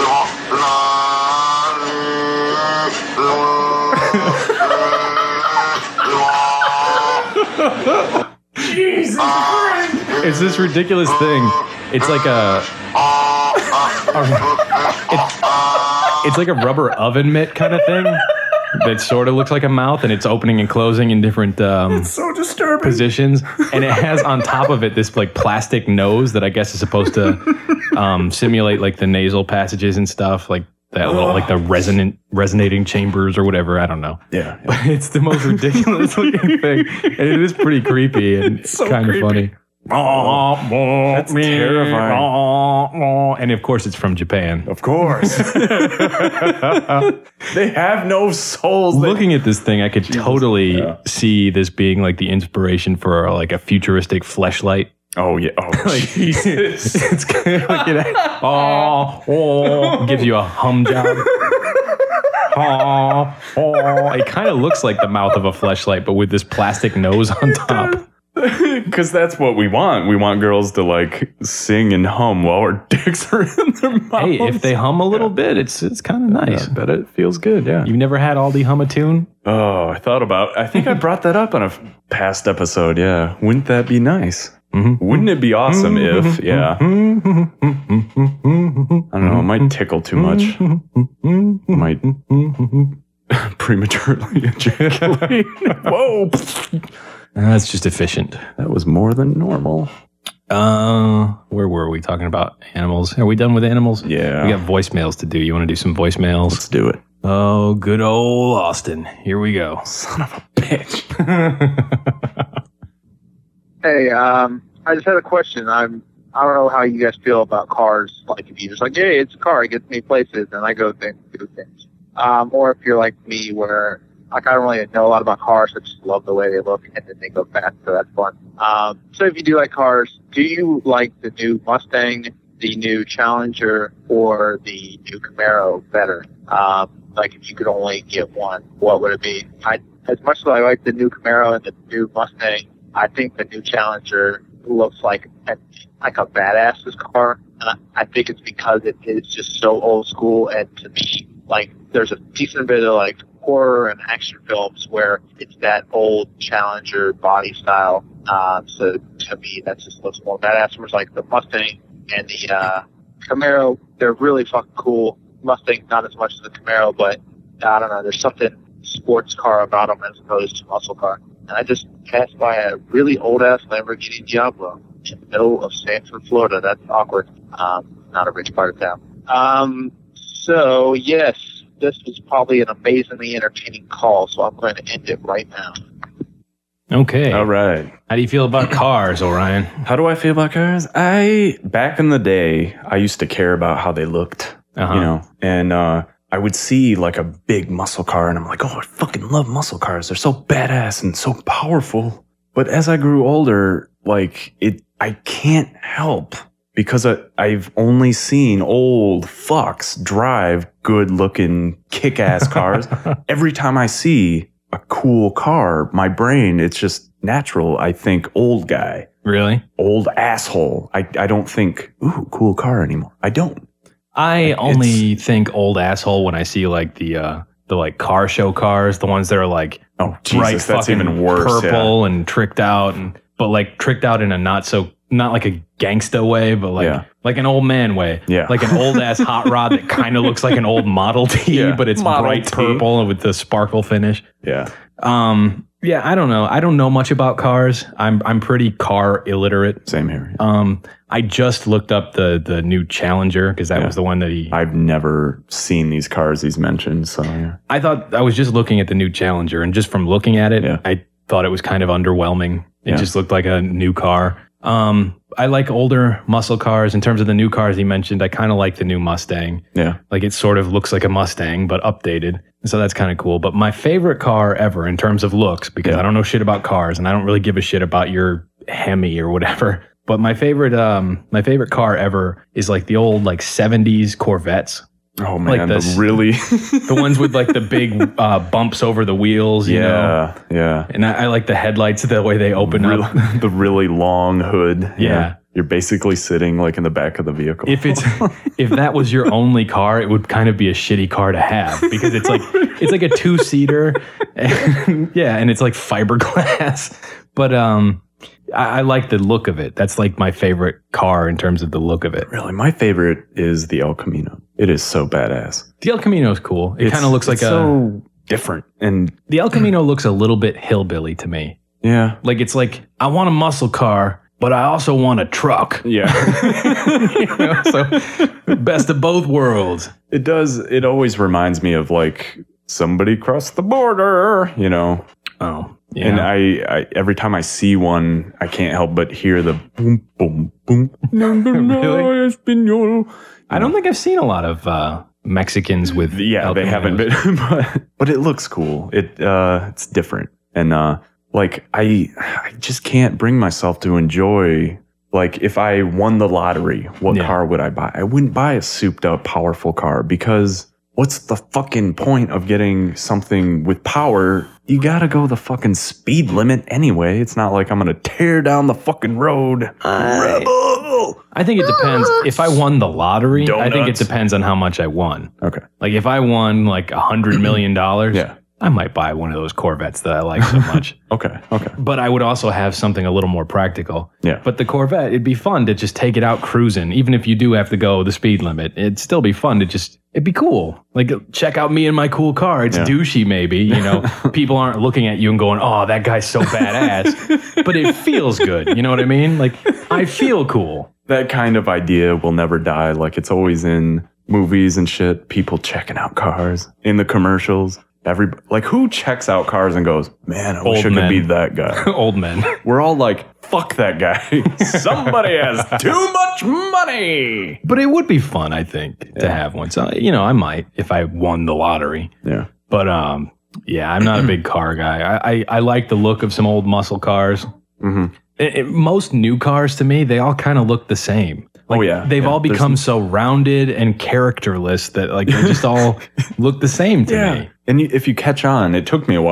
Jesus Christ. It's this ridiculous thing. It's like a. It's, it's like a rubber oven mitt kind of thing that sort of looks like a mouth, and it's opening and closing in different um, So disturbing. positions. And it has on top of it this like plastic nose that I guess is supposed to um, simulate like the nasal passages and stuff, like that little like the resonant resonating chambers or whatever. I don't know. Yeah. yeah. But it's the most ridiculous looking thing, and it is pretty creepy and so kind of creepy. funny. That's terrifying. And of course, it's from Japan. Of course. They have no souls. They- Looking at this thing, I could totally Yeah. see this being like the inspiration for like a futuristic fleshlight. Oh, yeah. Oh, Like Jesus. it's kind of like it, oh, oh, gives you a hum job. Oh, oh. It kind of looks like the mouth of a fleshlight, but with this plastic nose on top. Because that's what we want. We want girls to like sing and hum while our dicks are in their mouths. Hey, if they hum a little bit, it's it's kind of nice. I bet it feels good. Yeah. You've never had Aldi hum a tune? Oh, I thought about. I think I brought that up on a f- past episode. Yeah. Wouldn't that be nice? Mm-hmm. Wouldn't it be awesome if? Yeah. I don't know. It might tickle too much. Might prematurely ejaculate. Whoa. That's just efficient. That was more than normal. Uh, where were we talking about animals? Are we done with animals? Yeah. We got voicemails to do. You want to do some voicemails? Let's do it. Oh, good old Austin. Here we go. Son of a bitch. Hey, um, I just had a question. I'm, I don't know how you guys feel about cars. Like, if you're just like, hey, it's a car, it gets me places, and I go things, do things. Um, or if you're like me, where like I don't really know a lot about cars, I just love the way they look and then they go fast, so that's fun. Um, so if you do like cars, do you like the new Mustang, the new Challenger, or the new Camaro better? Um, like if you could only get one, what would it be? I as much as I like the new Camaro and the new Mustang, I think the new Challenger looks like a, like a badass's car. And I, I think it's because it is just so old school. And to me, like, there's a decent bit of like horror and action films where it's that old Challenger body style. Um, so to me, that just looks more badass. Whereas like the Mustang and the uh, Camaro, they're really fucking cool. Mustang, not as much as the Camaro, but I don't know. There's something sports car about them as opposed to muscle car. And I just passed by a really old ass Lamborghini Diablo in the middle of Sanford, Florida. That's awkward. Um, not a rich part of town. Um, so yes, this was probably an amazingly entertaining call. So I'm going to end it right now. Okay. All right. How do you feel about cars, Orion? How do I feel about cars? I, back in the day, I used to care about how they looked, Uh-huh. you know, and, uh, I would see like a big muscle car and I'm like, oh, I fucking love muscle cars. They're so badass and so powerful. But as I grew older, like it, I can't help because I, I've only seen old fucks drive good looking kick ass cars. Every time I see a cool car, my brain, it's just natural. I think old guy, Really? old asshole. I, I don't think, ooh, cool car anymore. I don't. I Like, only think old asshole when I see like the uh the like car show cars, the ones that are like Oh, bright Jesus, that's fucking even worse. purple and tricked out, and but like tricked out in a not so not like a gangsta way, but like Yeah. like an old man way. Yeah. Like an old ass hot rod that kind of looks like an old Model T, Yeah, but it's Model bright T. purple with the sparkle finish. Yeah. Um yeah, I don't know. I don't know much about cars. I'm I'm pretty car illiterate. Same here. Um I just looked up the the new Challenger because that Yeah. was the one that he I've never seen these cars he's mentioned. So, yeah. I thought I was just looking at the new Challenger, and just from looking at it, Yeah. I thought it was kind of underwhelming. It Yeah. just looked like a new car. Um, I like older muscle cars. In terms of the new cars he mentioned, I kind of like the new Mustang. Yeah. Like it sort of looks like a Mustang, but updated. So that's kind of cool. But my favorite car ever in terms of looks, because Yeah. I don't know shit about cars, and I don't really give a shit about your Hemi or whatever. But my favorite, um, my favorite car ever is like the old like seventies Corvettes. Oh, Like man. this- the really. The ones with like the big uh, bumps over the wheels, you know. yeah. Yeah. And I, I like the headlights, the way they open Real- up. the really long hood. Yeah. You're basically sitting like in the back of the vehicle. If it's if that was your only car, it would kind of be a shitty car to have because it's like it's like a two seater, yeah, and it's like fiberglass. But um, I, I like the look of it. That's like my favorite car in terms of the look of it. really, my favorite is the El Camino. It is so badass. The El Camino is cool. It It's- kind of looks like it's a so different. And the El Camino looks a little bit hillbilly to me. yeah. Like it's like I want a muscle car, but I also want a truck. Yeah. You know, so best of both worlds. It does. It always reminds me of like somebody crossed the border, you know. Oh, yeah. And I, I, every time I see one, I can't help but hear the boom, boom, boom. No, no, no, Espanol. I don't think I've seen a lot of uh, Mexicans with. Yeah, El they haven't Caminos. been, but, but it looks cool. It, uh, it's different. And, uh, like, I, I just can't bring myself to enjoy, like, if I won the lottery, what Yeah. car would I buy? I wouldn't buy a souped up, powerful car because what's the fucking point of getting something with power? You gotta go the fucking speed limit anyway. It's not like I'm gonna tear down the fucking road. Rebel! I think it depends. If I won the lottery, I think it Donuts. depends on how much I won. Okay. Like if I won like a hundred million dollars, Yeah. I might buy one of those Corvettes that I like so much. Okay. Okay. But I would also have something a little more practical. Yeah. But the Corvette, it'd be fun to just take it out cruising. Even if you do have to go the speed limit, it'd still be fun to just, it'd be cool. Like, check out me and my cool car. It's Yeah. douchey, maybe. You know, people aren't looking at you and going, oh, that guy's so badass. But it feels good. You know what I mean? Like, I feel cool. That kind of idea will never die. Like it's always in movies and shit. People checking out cars in the commercials. Every like who checks out cars and goes, man, I wish Old I men. could be that guy. Old men. We're all like, fuck that guy. Somebody has too much money. But it would be fun, I think, to have one. So, you know, I might if I won the lottery. Yeah. But um, yeah, I'm not a big car guy. I, I, I like the look of some old muscle cars. Mm-hmm. It, it- most new cars to me, they all kind of look the same. Like, Oh, yeah. They've Yeah. all There's- become so rounded and characterless that like they just all look the same to me. And you, if you catch on, it took me a while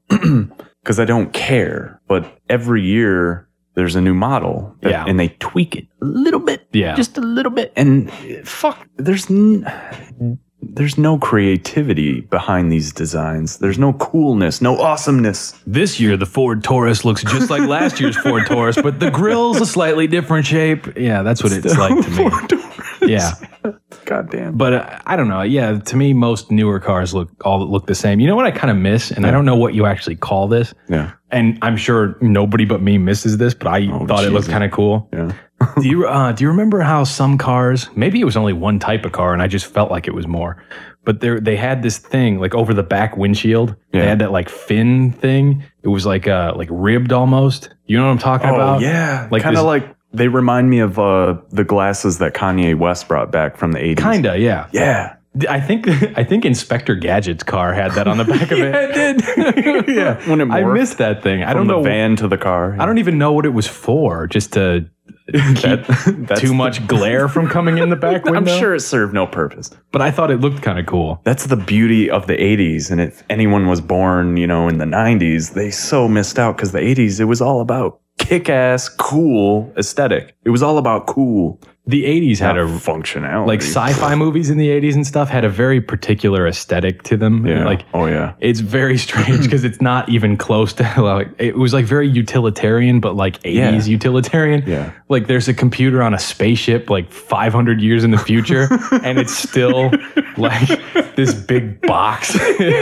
because I don't care. But every year there's a new model, that, yeah. and they tweak it a little bit, yeah, just a little bit, and fuck, there's n- there's no creativity behind these designs. There's no coolness, no awesomeness. This year the Ford Taurus looks just like last year's Ford Taurus, but the grill's a slightly different shape. Yeah, that's what it's like to me. Ford Taurus. Yeah. God damn. But uh, I don't know. Yeah, to me, most newer cars look all look the same. You know what I kind of miss, and yeah. I don't know what you actually call this. Yeah. And I'm sure nobody but me misses this, but I oh, thought geez. it looked kind of cool. Yeah. do you uh, do you remember how some cars? Maybe it was only one type of car, and I just felt like it was more. But they they had this thing like over the back windshield. Yeah. They had that like fin thing. It was like uh like ribbed almost. You know what I'm talking oh, about? Yeah. Like kind of like. They remind me of uh, the glasses that Kanye West brought back from the eighties. Kinda, yeah. Yeah. I think I think Inspector Gadget's car had that on the back of it. Yeah, it did. Yeah. When it I missed that thing. I don't From know. the van to the car. I don't even know what it was for. Just to keep that, too much glare from coming in the back window. I'm sure it served no purpose. But I thought it looked kind of cool. That's the beauty of the eighties. And if anyone was born, you know, in the nineties, they so missed out because the eighties, it was all about kick-ass, cool aesthetic. It was all about cool. The eighties had Not a functionality. Like sci-fi movies in the eighties and stuff had a very particular aesthetic to them. Yeah. Like, oh yeah. It's very strange because it's not even close to like it was like very utilitarian, but like eighties Yeah. utilitarian. Yeah. Like there's a computer on a spaceship like five hundred years in the future, and it's still like this big box.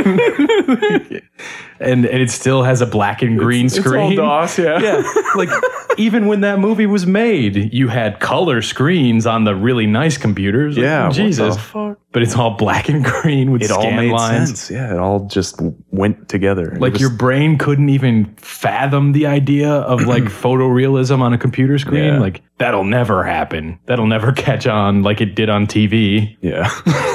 And, and it still has a black and green it's, screen. It's all DOS, yeah. Yeah. Like even when that movie was made, you had color screens on the really nice computers. Like, yeah. Jesus. What the fuck? But it's all black and green with it scan all made lines. sense. Yeah, it all just went together. Like was, your brain couldn't even fathom the idea of like photorealism on a computer screen. Yeah. Like that'll never happen. That'll never catch on like it did on T V. Yeah.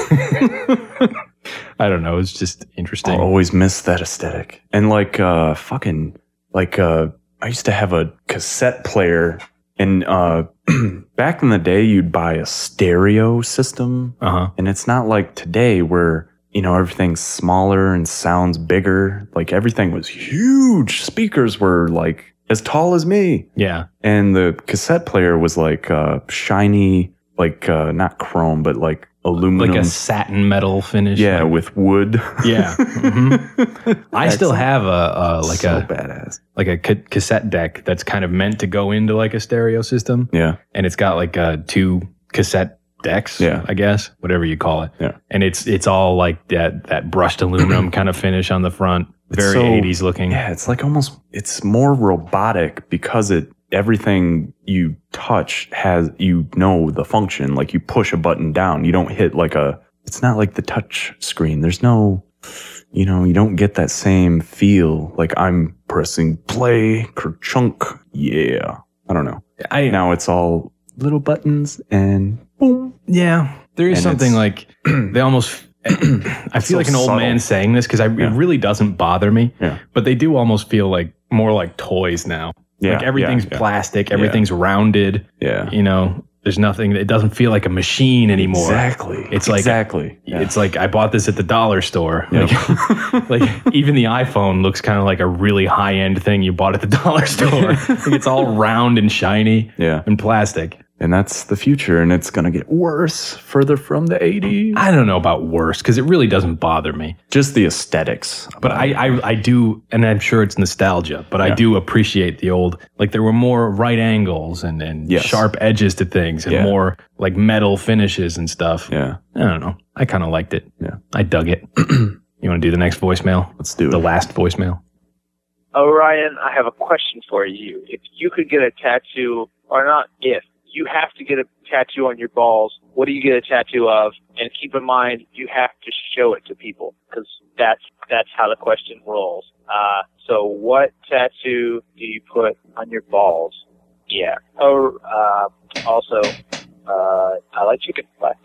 I don't know. It's just interesting. I always miss that aesthetic. And like uh fucking like uh I used to have a cassette player, and uh back in the day you'd buy a stereo system. Uh-huh. And it's not like today where, you know, everything's smaller and sounds bigger. Like everything was huge. Speakers were like as tall as me. Yeah. And the cassette player was like uh shiny, like uh not chrome, but like aluminum, like a satin metal finish. yeah, like, with wood. yeah. Mm-hmm. I still have a, a like so a badass, like a ca- cassette deck that's kind of meant to go into like a stereo system. Yeah, and it's got like uh, two cassette decks. Yeah, I guess whatever you call it. Yeah, and it's it's all like that that brushed aluminum kind of finish on the front. Very so, eighties looking. Yeah, it's like almost it's more robotic because it. Everything you touch has, you know, the function. Like you push a button down, you don't hit like a, it's not like the touch screen. There's no, you know, you don't get that same feel. Like I'm pressing play, kerchunk. Yeah. I don't know. I, now it's all little buttons and boom. Yeah. There is and something like they almost, I feel so like an old subtle. man saying this because I Yeah. it really doesn't bother me. Yeah. But they do almost feel like more like toys now. Yeah, like everything's yeah, yeah. plastic, everything's rounded. Yeah. You know, there's nothing, it doesn't feel like a machine anymore. Exactly. It's like, exactly. Yeah. It's like I bought this at the dollar store. Yep. Like, like even the iPhone looks kind of like a really high end thing you bought at the dollar store. Like it's all round and shiny Yeah. and plastic. And that's the future, and it's going to get worse further from the eighties. I don't know about worse because it really doesn't bother me. Just the aesthetics. But I, I, I do, and I'm sure it's nostalgia, but I Yeah. do appreciate the old, like there were more right angles and, and Yes. sharp edges to things and Yeah. more like metal finishes and stuff. Yeah. I don't know. I kind of liked it. Yeah. I dug it. You want to do the next voicemail? Let's do it. The last voicemail. Oh, Ryan, I have a question for you. If you could get a tattoo, or not if, you have to get a tattoo on your balls, what do you get a tattoo of? And keep in mind, you have to show it to people, because that's, that's how the question rolls. Uh, so what tattoo do you put on your balls? Yeah. Oh, uh, also, uh, I like chicken. Bye.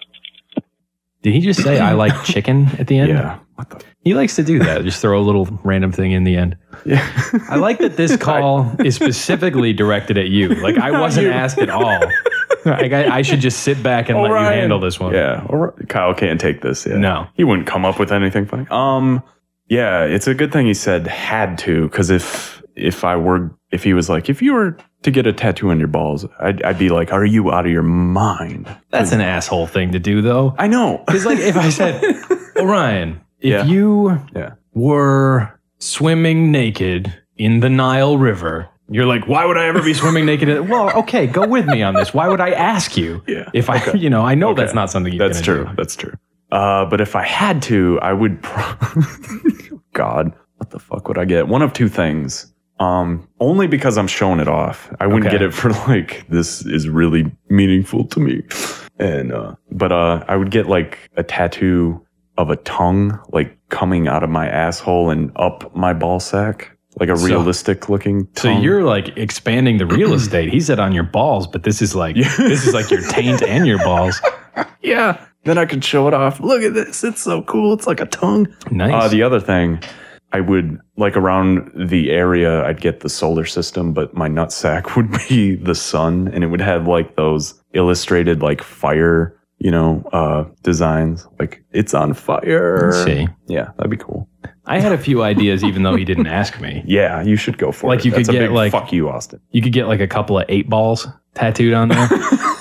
Did he just say I like chicken at the end? Yeah. What the? He likes to do that. Just throw a little random thing in the end. Yeah. I like that this call is specifically directed at you. Like I wasn't asked at all. Like I, I should just sit back and All let right. you handle this one. Yeah. Or Kyle can't take this. Yeah. No. He wouldn't come up with anything funny. Um, Yeah, it's a good thing he said had to, because if if I were if he was like, if you were to get a tattoo on your balls, I'd, I'd be like, are you out of your mind? That's an asshole thing to do, though. I know. Because like if I said, Orion, if Yeah. you Yeah. were swimming naked in the Nile River, you're like, why would I ever be swimming naked? in-" Well, okay, go with me on this. Why would I ask you? Yeah. If I, you know, I know Okay. that's not something you're That's gonna true. do. That's true. Uh, but if I had to, I would. Pro- God, what the fuck would I get? One of two things. Um, only because I'm showing it off. I wouldn't Okay. get it for like this is really meaningful to me. And uh, but uh, I would get like a tattoo of a tongue, like coming out of my asshole and up my ball sack, like a So- realistic looking So tongue. you're like expanding the real estate. He said on your balls, but this is like Yeah. this is like your taint and your balls. yeah. Then I could show it off. Look at this. It's so cool. It's like a tongue. Nice. Uh, the other thing, I would like around the area, I'd get the solar system, but my nutsack would be the sun, and it would have like those illustrated like fire, you know, uh, designs. Like it's on fire. Let's see. Yeah, that'd be cool. I had a few ideas, even though he didn't ask me. Yeah, you should go for Like it. you could That's a get, big like- fuck you, Austin. You could get like a couple of eight balls tattooed on there.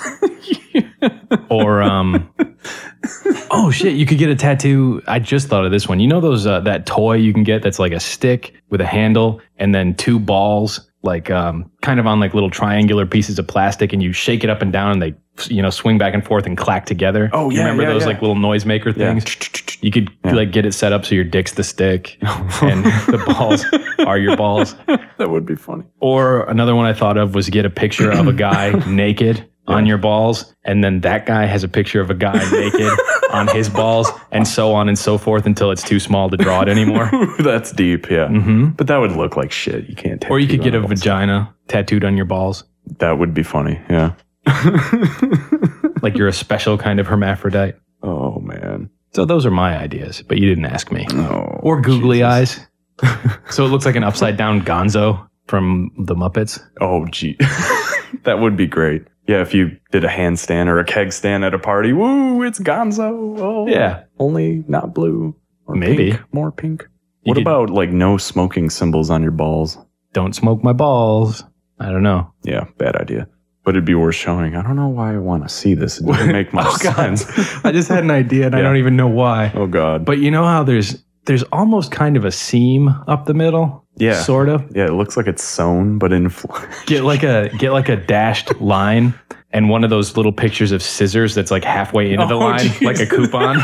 Or um oh shit, you could get a tattoo. I just thought of this one. You know those uh, that toy you can get that's like a stick with a handle and then two balls like um kind of on like little triangular pieces of plastic, and you shake it up and down and they, you know, swing back and forth and clack together. Oh, You yeah, remember yeah, those yeah. like little noisemaker Yeah. things? You could Yeah. like get it set up so your dick's the stick and the balls are your balls. That would be funny. Or another one I thought of was get a picture of a guy naked on your balls, and then that guy has a picture of a guy naked on his balls, and so on and so forth until it's too small to draw it anymore. That's deep, yeah. hmm But that would look like shit. You can't. Or you could tattoo get a on balls. vagina tattooed on your balls, That would be funny. Yeah. like you're a special kind of hermaphrodite. Oh man. So those are my ideas, but you didn't ask me. Oh. Or googly Jesus. eyes. So it looks like an upside down Gonzo from the Muppets. Oh gee. That would be great. Yeah, if you did a handstand or a keg stand at a party, woo, it's Gonzo. Oh, Yeah. only not blue. Or Maybe. pink, more pink. You What could- about like no smoking symbols on your balls? Don't smoke my balls. I don't know. Yeah, bad idea. But it'd be worth showing. I don't know why I want to see this. It doesn't make much Oh, God. sense. I just had an idea and I Yeah. don't even know why. Oh God. But you know how there's there's almost kind of a seam up the middle? Yeah. Sort of. Yeah, it looks like it's sewn, but in. Fl- Get like a get like a dashed line and one of those little pictures of scissors that's like halfway into the Oh, line, geez. like a coupon.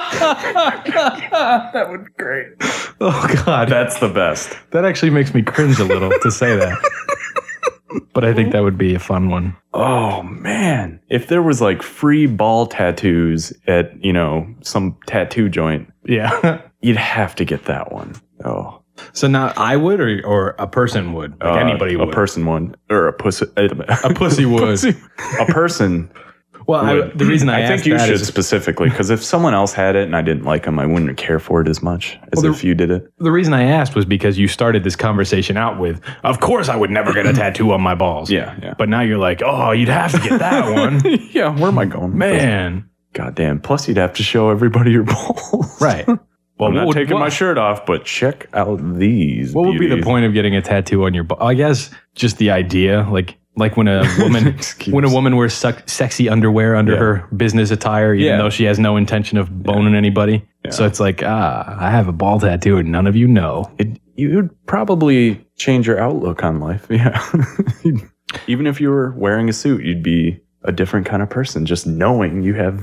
that would be great. Oh God. That's the best. That actually makes me cringe a little to say that. But I think that would be a fun one. Oh man. If there was like free ball tattoos at, you know, some tattoo joint, Yeah. you'd have to get that one. Oh. So now I would or or a person would. Like Uh, anybody would. A person one. Or a pussy. A pussy would. A person. Well, I, would. the reason I, I think asked you that should is specifically, because if someone else had it and I didn't like them, I wouldn't care for it as much as Well, the- if you did it. the reason I asked was because you started this conversation out with, of course I would never get a tattoo on my balls. Yeah, yeah. But now you're like, oh, you'd have to get that one. Yeah, where am I going? Man. Goddamn. Plus, you'd have to show everybody your balls. Right. Well, I'm not what would- taking what- my shirt off, but check out these. What would be the beauties. point of getting a tattoo on your ball? I guess just the idea, like like when a woman Excuse. when a woman wears suck, sexy underwear under Yeah. her business attire, even Yeah. though she has no intention of boning anybody. Yeah. So it's like, ah, I have a ball tattoo and none of you know. It, you would probably change your outlook on life. Yeah. Even if you were wearing a suit, you'd be a different kind of person just knowing you have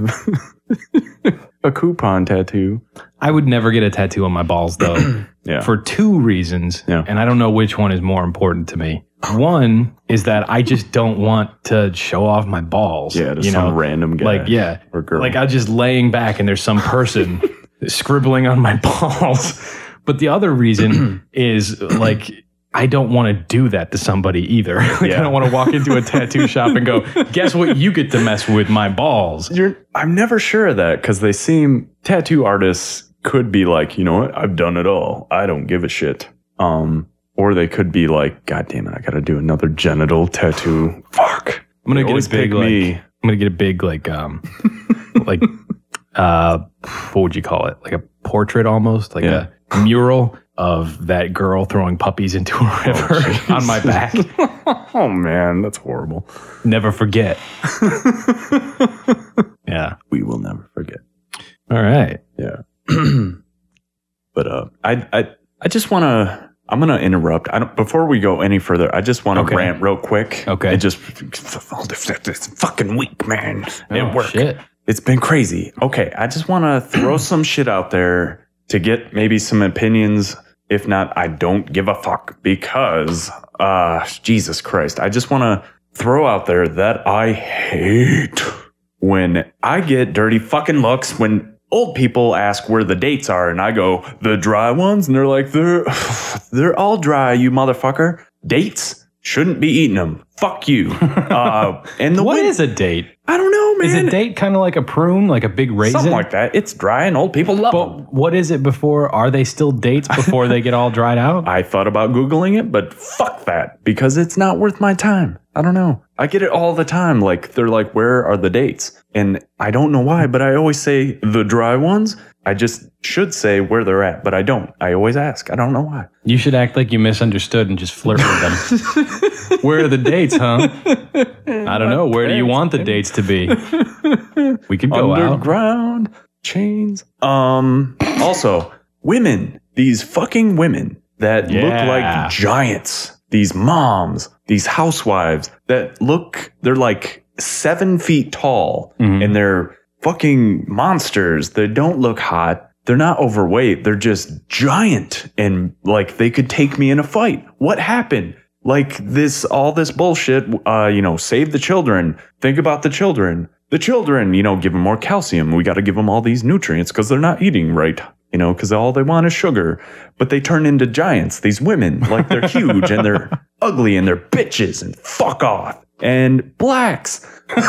a coupon tattoo. I would never get a tattoo on my balls though. Yeah. For two reasons, Yeah. and I don't know which one is more important to me. One is that I just don't want to show off my balls. yeah, to you some know, random guy. like yeah, or girl. like I'm just laying back and there's some person scribbling on my balls. But the other reason is like I don't want to do that to somebody either. Like, Yeah. I don't want to walk into a tattoo shop and go, guess what? You get to mess with my balls. You're, I'm never sure of that because they seem tattoo artists could be like, you know what? I've done it all. I don't give a shit. Um, or they could be like, God damn it, I got to do another genital tattoo. Fuck. I'm gonna They get always a big pick like, me. I'm gonna get a big like um like uh what would you call it? Like a portrait almost, like Yeah. a mural of that girl throwing puppies into a river oh, on my back. Oh man, that's horrible. Never forget. Yeah. We will never forget. All right. Yeah. But uh, I, I, I just want to, I'm going to interrupt. I don't, before we go any further, I just want to Okay. rant real quick. Okay. It just, this fucking week, man. Oh, It worked. shit. It's been crazy. Okay. I just want to throw some shit out there to get maybe some opinions. If not, I don't give a fuck because, uh, Jesus Christ, I just want to throw out there that I hate when I get dirty fucking looks when old people ask where the dates are and I go, the dry ones? And they're like, they're, they're all dry, you motherfucker. Dates? Shouldn't be eating them. Fuck you. Uh, and the What win- is a date? I don't know, man. Is a date kind of like a prune, like a big raisin? Something like that. It's dry and old people love them. But what is it before? Are they still dates before they get all dried out? I thought about Googling it, but fuck that because it's not worth my time. I don't know. I get it all the time. Like, they're like, where are the dates? And I don't know why, but I always say the dry ones. I just should say where they're at, but I don't. I always ask. I don't know why. You should act like you misunderstood and just flirt with them. Where are the dates, huh? I don't know. Where do you want the dates to be? We could go out. Underground chains. Um. Also, women. These fucking women that look Yeah. like giants. These moms. These housewives that look. They're like seven feet tall, Mhm. and they're fucking monsters. They don't look hot. They're not overweight. They're just giant, and like they could take me in a fight. What happened? Like this, all this bullshit, uh, you know, save the children. Think about the children. The children, you know, give them more calcium. We got to give them all these nutrients because they're not eating right, you know, because all they want is sugar. But they turn into giants, these women. Like they're huge and they're ugly and they're bitches and fuck off. And blacks.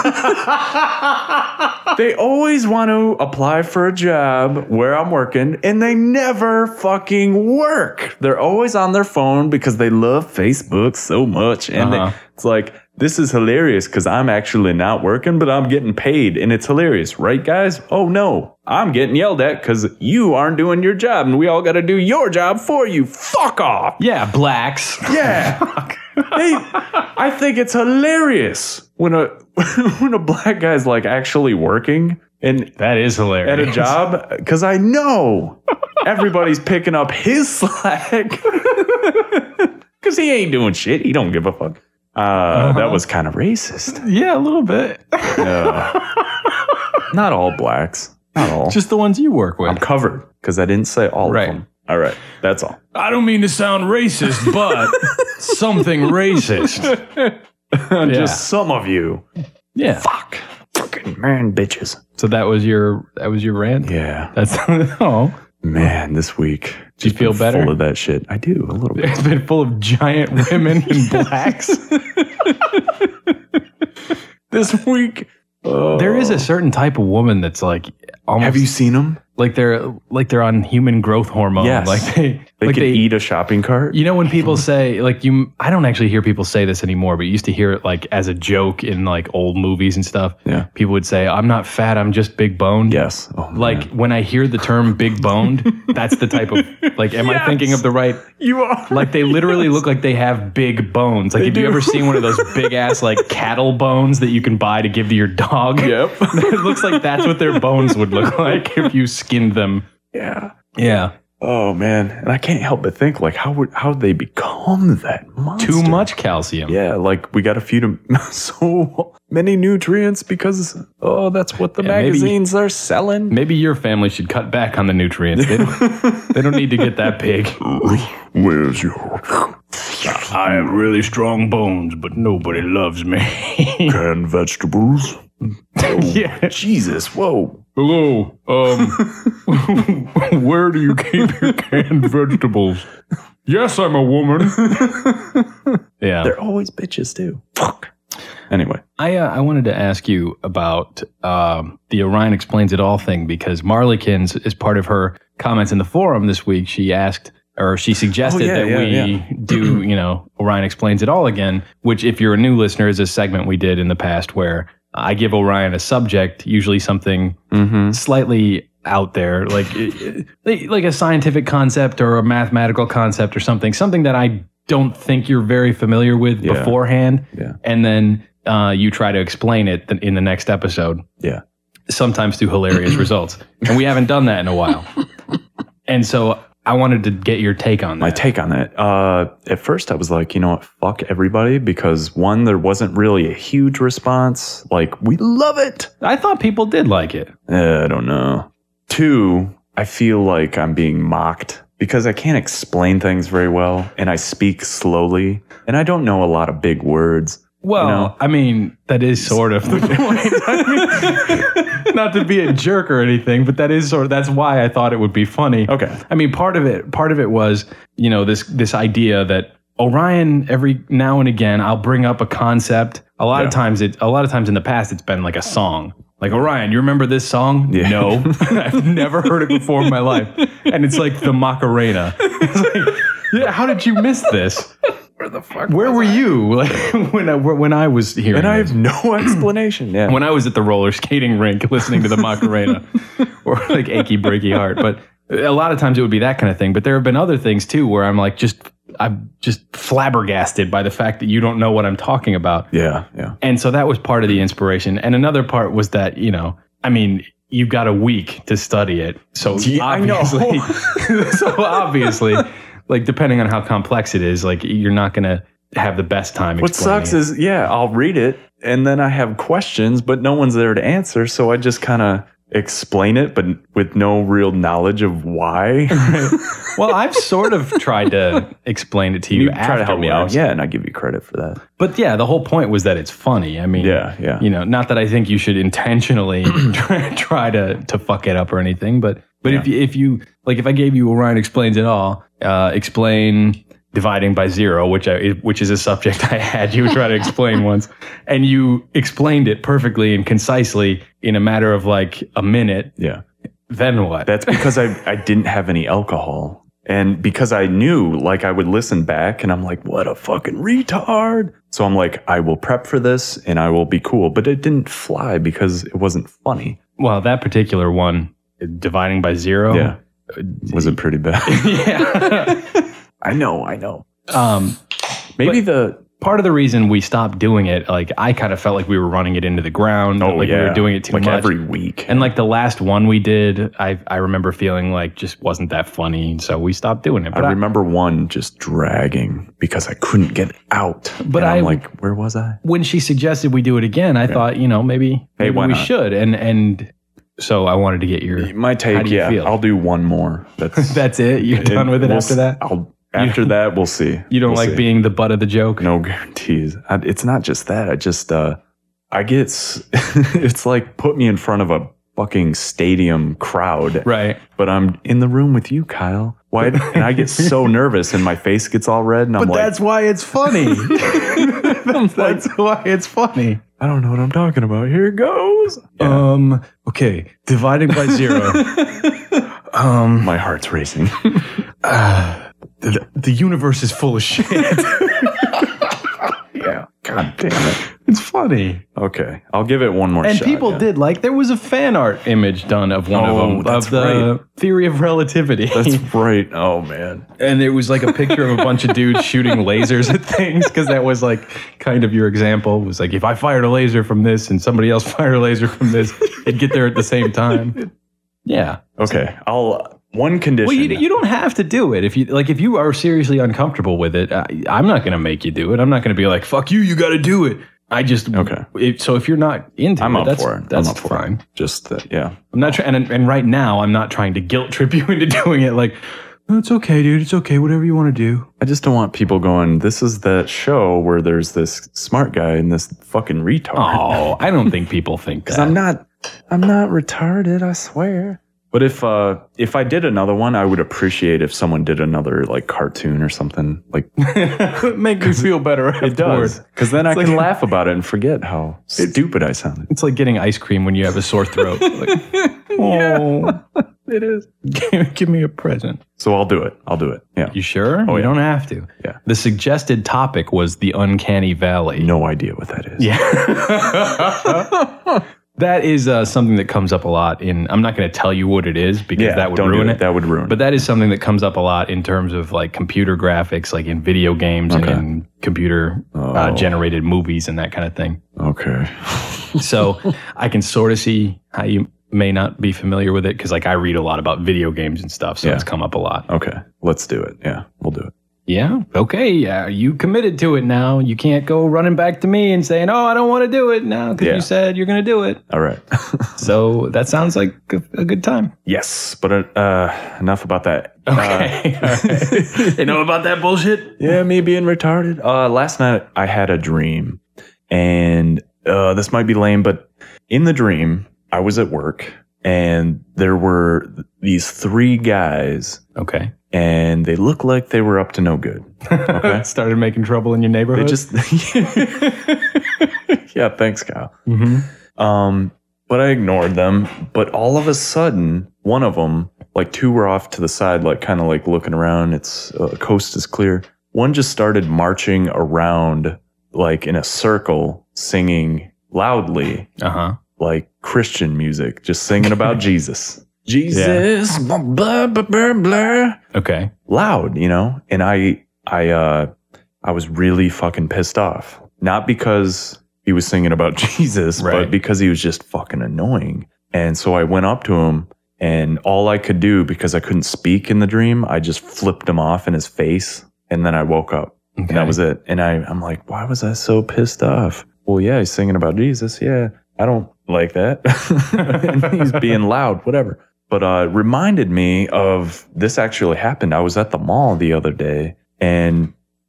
They always want to apply for a job where I'm working and they never fucking work. They're always on their phone because they love Facebook so much. And Uh-huh. they, it's like, this is hilarious because I'm actually not working, but I'm getting paid and it's hilarious. Right, guys? Oh, no. I'm getting yelled at because you aren't doing your job and we all got to do your job for you. Fuck off. Yeah, blacks. Yeah. Hey, I think it's hilarious when a when a black guy's like actually working and That is hilarious. at a job because I know everybody's picking up his slack because he ain't doing shit. He don't give a fuck. Uh, Uh-huh. That was kind of racist. Yeah, a little bit. Uh, not all blacks. Not all. Just the ones you work with. I'm covered because I didn't say all Right. of them. All right, that's all. I don't mean to sound racist, but something racist. Just some of you. Yeah. Fuck. Fucking man, bitches. So that was your that was your rant? Yeah. That's oh. Man, this week. Do you just feel been better? Full of that shit. I do, a little bit. It's been full of giant women in blacks. This week. Oh. There is a certain type of woman that's like almost Have you seen them? like they're like they're on human growth hormone. Yes. Like they They like could they eat a shopping cart. You know when people say like you I don't actually hear people say this anymore, but you used to hear it like as a joke in like old movies and stuff. Yeah. People would say, "I'm not fat, I'm just big boned." Yes. Oh, Like man. when I hear the term big boned, that's the type of like am I Yes. thinking of the right you are. like they literally look like they have big bones. Like They have you do. ever seen one of those big ass like cattle bones that you can buy to give to your dog? Yep. It looks like that's what their bones would look like if you skinned them. Yeah. Yeah. Oh man. And I can't help but think like how would how would they become that monster? Too much calcium. Yeah, like we got to feed them so many nutrients because oh, that's what the Yeah, maybe- magazines are selling. Maybe your family should cut back on the nutrients. They don't, they don't need to get that big. Where's your I have really strong bones, but nobody loves me. canned vegetables? Yeah. Jesus, whoa. Hello. Um, where do you keep your canned vegetables? Yes, I'm a woman. Yeah. They're always bitches too. Fuck. Anyway. I uh, I wanted to ask you about um, the Orion Explains It All thing because Marleykins, as part of her comments in the forum this week, she asked or she suggested Oh, yeah, that yeah, we yeah. do, you know, Orion Explains It All again, which if you're a new listener is a segment we did in the past where I give Orion a subject, usually something Mm-hmm. slightly out there, like like like a scientific concept or a mathematical concept or something, something that I don't think you're very familiar with Yeah. beforehand, Yeah. and then uh, you try to explain it th- in the next episode. Yeah. Sometimes to hilarious results, and we haven't done that in a while. And so I wanted to get your take on that. My take on that. Uh, at first, I was like, you know what? Fuck everybody. Because one, there wasn't really a huge response. Like, we love it. I thought people did like it. Uh, I don't know. Two, I feel like I'm being mocked because I can't explain things very well and I speak slowly and I don't know a lot of big words. Well, You know? I mean, that is sort of the point. I mean, not to be a jerk or anything, but that is sort of, that's why I thought it would be funny. Okay. I mean, part of it, part of it was, you know, this, this idea that Orion, every now and again, I'll bring up a concept. A lot Yeah. of times it, a lot of times in the past, it's been like a song. Like, Orion, you remember this song? Yeah. No, I've never heard it before in my life. And it's like the Macarena. It's like, yeah, how did you miss this? Where the fuck? Where were you like when I when I was hearing And I this? have no explanation. Yeah. When I was at the roller skating rink listening to the Macarena or like Achy Breaky Heart. But a lot of times it would be that kind of thing. But there have been other things too where I'm like just I'm just flabbergasted by the fact that you don't know what I'm talking about. yeah. Yeah. And so that was part of the inspiration. And another part was that, you know, I mean, you've got a week to study it. So Yeah, I know. obviously, so obviously, like depending on how complex it is, like you're not going to have the best time. What explaining sucks it. is, yeah, I'll read it and then I have questions, but no one's there to answer. So I just kind of explain it, but with no real knowledge of why. Well, I've sort of tried to explain it to you. You try to help me out. afterwards. Yeah. And I give you credit for that. But yeah, the whole point was that it's funny. I mean, Yeah, yeah. You know, not that I think you should intentionally try, try to, to fuck it up or anything, but but if you, if you like, if I gave you Orion Explains It All, uh, explain dividing by zero, which I which is a subject I had you try to explain once, and you explained it perfectly and concisely in a matter of like a minute. Yeah. Then what? That's because I, I didn't have any alcohol. And because I knew, like, I would listen back and I'm like, what a fucking retard. So I'm like, I will prep for this and I will be cool. But it didn't fly because it wasn't funny. Well, that particular one, dividing by zero. Yeah. Was it pretty bad? Yeah. I know, I know. um, Maybe the, part of the reason we stopped doing it, like I kind of felt like we were running it into the ground. oh, like yeah. we were doing it too like much. every week. And like the last one we did, I I remember feeling like just wasn't that funny, so we stopped doing it. I But I, remember one just dragging because I couldn't get it out. But and I'm I- like, where was I? when she suggested we do it again, I thought, you know, maybe, Hey, maybe why we not? should. And and so I wanted to get your. My How take, do you yeah, feel? I'll do one more. That's That's it. You're done with it we'll after s- that. I'll, after that, we'll see. You don't We'll like see. being the butt of the joke. No guarantees. I, it's not just that. I just, uh, I get, s- it's like put me in front of a fucking stadium crowd, Right. but I'm in the room with you, Kyle. Why? And I get so nervous and my face gets all red and I'm But like, that's why it's funny. that's, that's why it's funny. I don't know what I'm talking about. Here it goes. Yeah, Um. Okay. Dividing by zero. um. my heart's racing. Uh, the, the universe is full of shit. Yeah. God damn it. It's funny. Okay. I'll give it one more And shot. people yeah. did like, there was a fan art image done of one Oh, of them, that's of the right. theory of relativity. That's right. Oh, man. And it was like a picture of a bunch of dudes shooting lasers at things, because that was like kind of your example. It was like, if I fired a laser from this and somebody else fired a laser from this, it'd get there at the same time. Yeah. Okay. I'll, one condition. Well, you, you don't have to do it. If you like, if you are seriously uncomfortable with it, I, I'm not going to make you do it. I'm not going to be like, fuck you, you got to do it. I just, Okay. If, so if you're not into I'm it, up that's, for it. that's I'm up for fine. it. Just that, yeah. I'm not trying, and, and right now, I'm not trying to guilt trip you into doing it. Like, "Oh, it's okay, dude. It's okay. Whatever you want to do." I just don't want people going, this is that show where there's this smart guy and this fucking retard. Oh, I don't think people think that. Because I'm not, I'm not retarded, I swear. But if uh if I did another one, I would appreciate if someone did another like cartoon or something. Like Make me feel better. it does, because then I like- can laugh about it and forget how stupid I sounded. It's like getting ice cream when you have a sore throat. Like, oh, It is. give, give me a present. So I'll do it. I'll do it. Yeah. You sure? Oh, you yeah. don't have to. Yeah. The suggested topic was the uncanny valley. No idea what that is. Yeah. That is uh, something that comes up a lot in, I'm not going to tell you what it is because Yeah, that would don't do ruin it. it. That would ruin But it. that is something that comes up a lot in terms of like computer graphics, like in video games Okay. and in computer uh, Oh. generated movies and that kind of thing. Okay. So I can sort of see how you may not be familiar with it because like I read a lot about video games and stuff. So Yeah. it's come up a lot. Okay. Let's do it. Yeah, we'll do it. Yeah. Okay. Yeah. You committed to it now. You can't go running back to me and saying, oh, I don't want to do it now because Yeah. you said you're going to do it. All right. So that sounds like a, a good time. Yes, but uh, enough about that. Okay. Uh, All right. You know about that bullshit? yeah, me being retarded. Uh, last night I had a dream, and uh, this might be lame, but in the dream I was at work, and there were these three guys, Okay. and they looked like they were up to no good. Okay. Started making trouble in your They neighborhood. just, yeah, thanks, Kyle. Mm-hmm. Um, but I ignored them. But all of a sudden, one of them, like two were off to the side, like kind of like looking around. It's uh, coast is clear. One just started marching around like in a circle, singing loudly, Uh huh. like Christian music, just singing about Jesus. Jesus, blah, blah, blah, blah, blah. Okay. Loud, you know? And I, I, uh, I was really fucking pissed off. Not because he was singing about Jesus, Right. but because he was just fucking annoying. And so I went up to him, and all I could do, because I couldn't speak in the dream, I just flipped him off in his face. And then I woke up. Okay. And that was it. And I, I'm like, why was I so pissed off? Well, yeah, he's singing about Jesus. Yeah, I don't like that. And he's being loud, whatever. But uh, it reminded me of this actually happened. I was at the mall the other day, and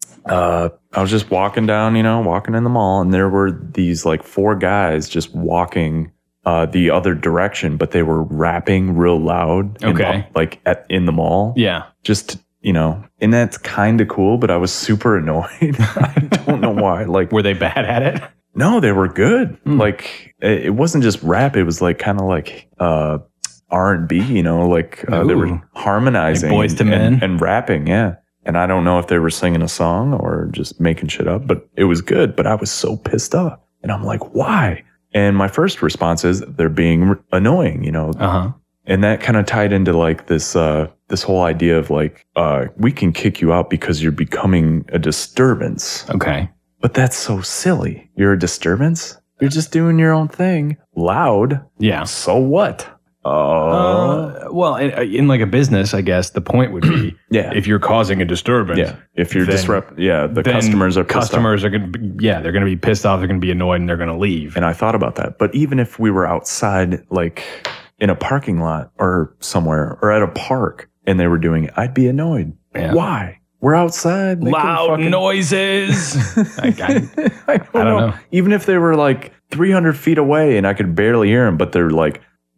uh, I was just walking down, you know, walking in the mall, and there were these like four guys just walking uh, the other direction, but they were rapping real loud. in the- Okay. like at in the mall. Yeah. Just, you know, and that's kind of cool, but I was super annoyed. I don't know why. Like, Were they bad at it? no, they were good. Hmm. Like, it it wasn't just rap. It was like kind of like uh, R and B, you know, like uh, they Ooh. were harmonizing. Like Boyz II and, Men? and rapping, yeah. And I don't know if they were singing a song or just making shit up, but it was good. But I was so pissed off. And I'm like, why? And my first response is they're being r- annoying, you know. Uh huh. And that kind of tied into like this uh this whole idea of like uh we can kick you out because you're becoming a disturbance. Okay. But that's so silly. You're a disturbance? You're just doing your own thing. Loud. Yeah. So what? Oh. Uh, well, in, in like a business, I guess the point would be yeah. if you're causing a disturbance. yeah. If you're then- disrupt yeah, the then customers are pissed off. customers are going to be, yeah, they're going to be pissed off. They're going to be annoyed and they're going to leave. And I thought about that. But even if we were outside, like in a parking lot or somewhere or at a park and they were doing it, I'd be annoyed. Yeah. Why? We're outside. making Loud fucking- noises. I, I, I don't, I don't know. know. Even if they were like three hundred feet away and I could barely hear them, but they're like,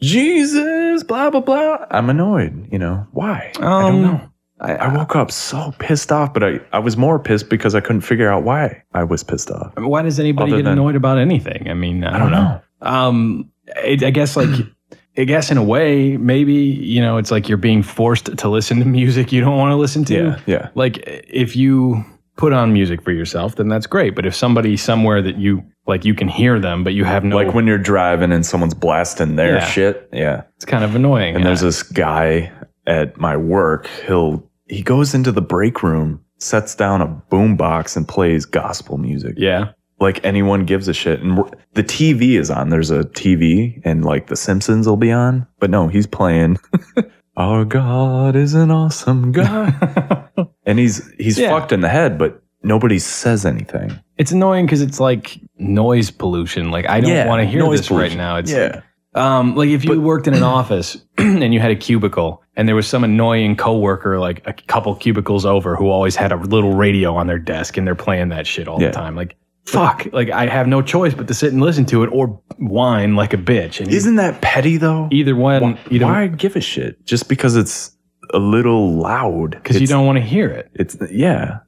Jesus, blah, blah, blah. I'm annoyed. You know, why? I don't Um, know. I, I woke up so pissed off, but I, I was more pissed because I couldn't figure out why I was pissed off. I mean, why does anybody Other get than- annoyed about anything? I mean, I, I don't know. Um, it, I guess like, I guess in a way, maybe, you know, it's like you're being forced to listen to music you don't want to listen to. Yeah, yeah. Like if you put on music for yourself, then that's great. But if somebody somewhere that you like, you can hear them, but you have no, Like when you're driving and someone's blasting their Yeah. shit. Yeah. it's kind of annoying. And there's this guy at my work. He'll he goes into the break room, sets down a boom box and plays gospel music. yeah. Like anyone gives a shit. And we're- the T V is on. There's a T V and like The Simpsons will be on. But no, he's playing Our God is an awesome God. And he's he's Yeah. fucked in the head, but nobody says anything. It's annoying because it's like noise pollution. Like I don't Yeah, want to hear noise this pollution. right now. It's Yeah. Um, like if you worked in an office and you had a cubicle and there was some annoying coworker like a couple cubicles over who always had a little radio on their desk and they're playing that shit all Yeah. the time. Like, fuck, like I have no choice but to sit and listen to it or whine like a bitch. And Isn't that petty though? either one, Why, either why give a shit? Just because it's a little loud. because you It's- don't want to hear it. It's yeah.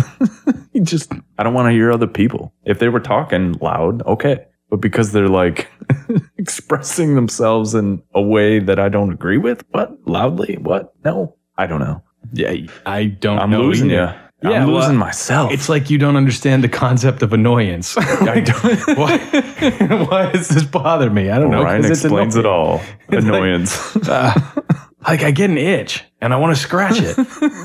You just I don't want to hear other people. If they were talking loud, okay. But because they're like expressing themselves in a way that I don't agree with, what? Loudly? What? No. I don't know. Yeah, I don't I'm know losing either. I'm Yeah, well, losing myself. It's like you don't understand the concept of annoyance. I don't. Why, why does this bother me? I don't know. Ryan 'cause it's explains it annoying. all. It's like- Annoyance. Uh, like I get an itch and I want to scratch it.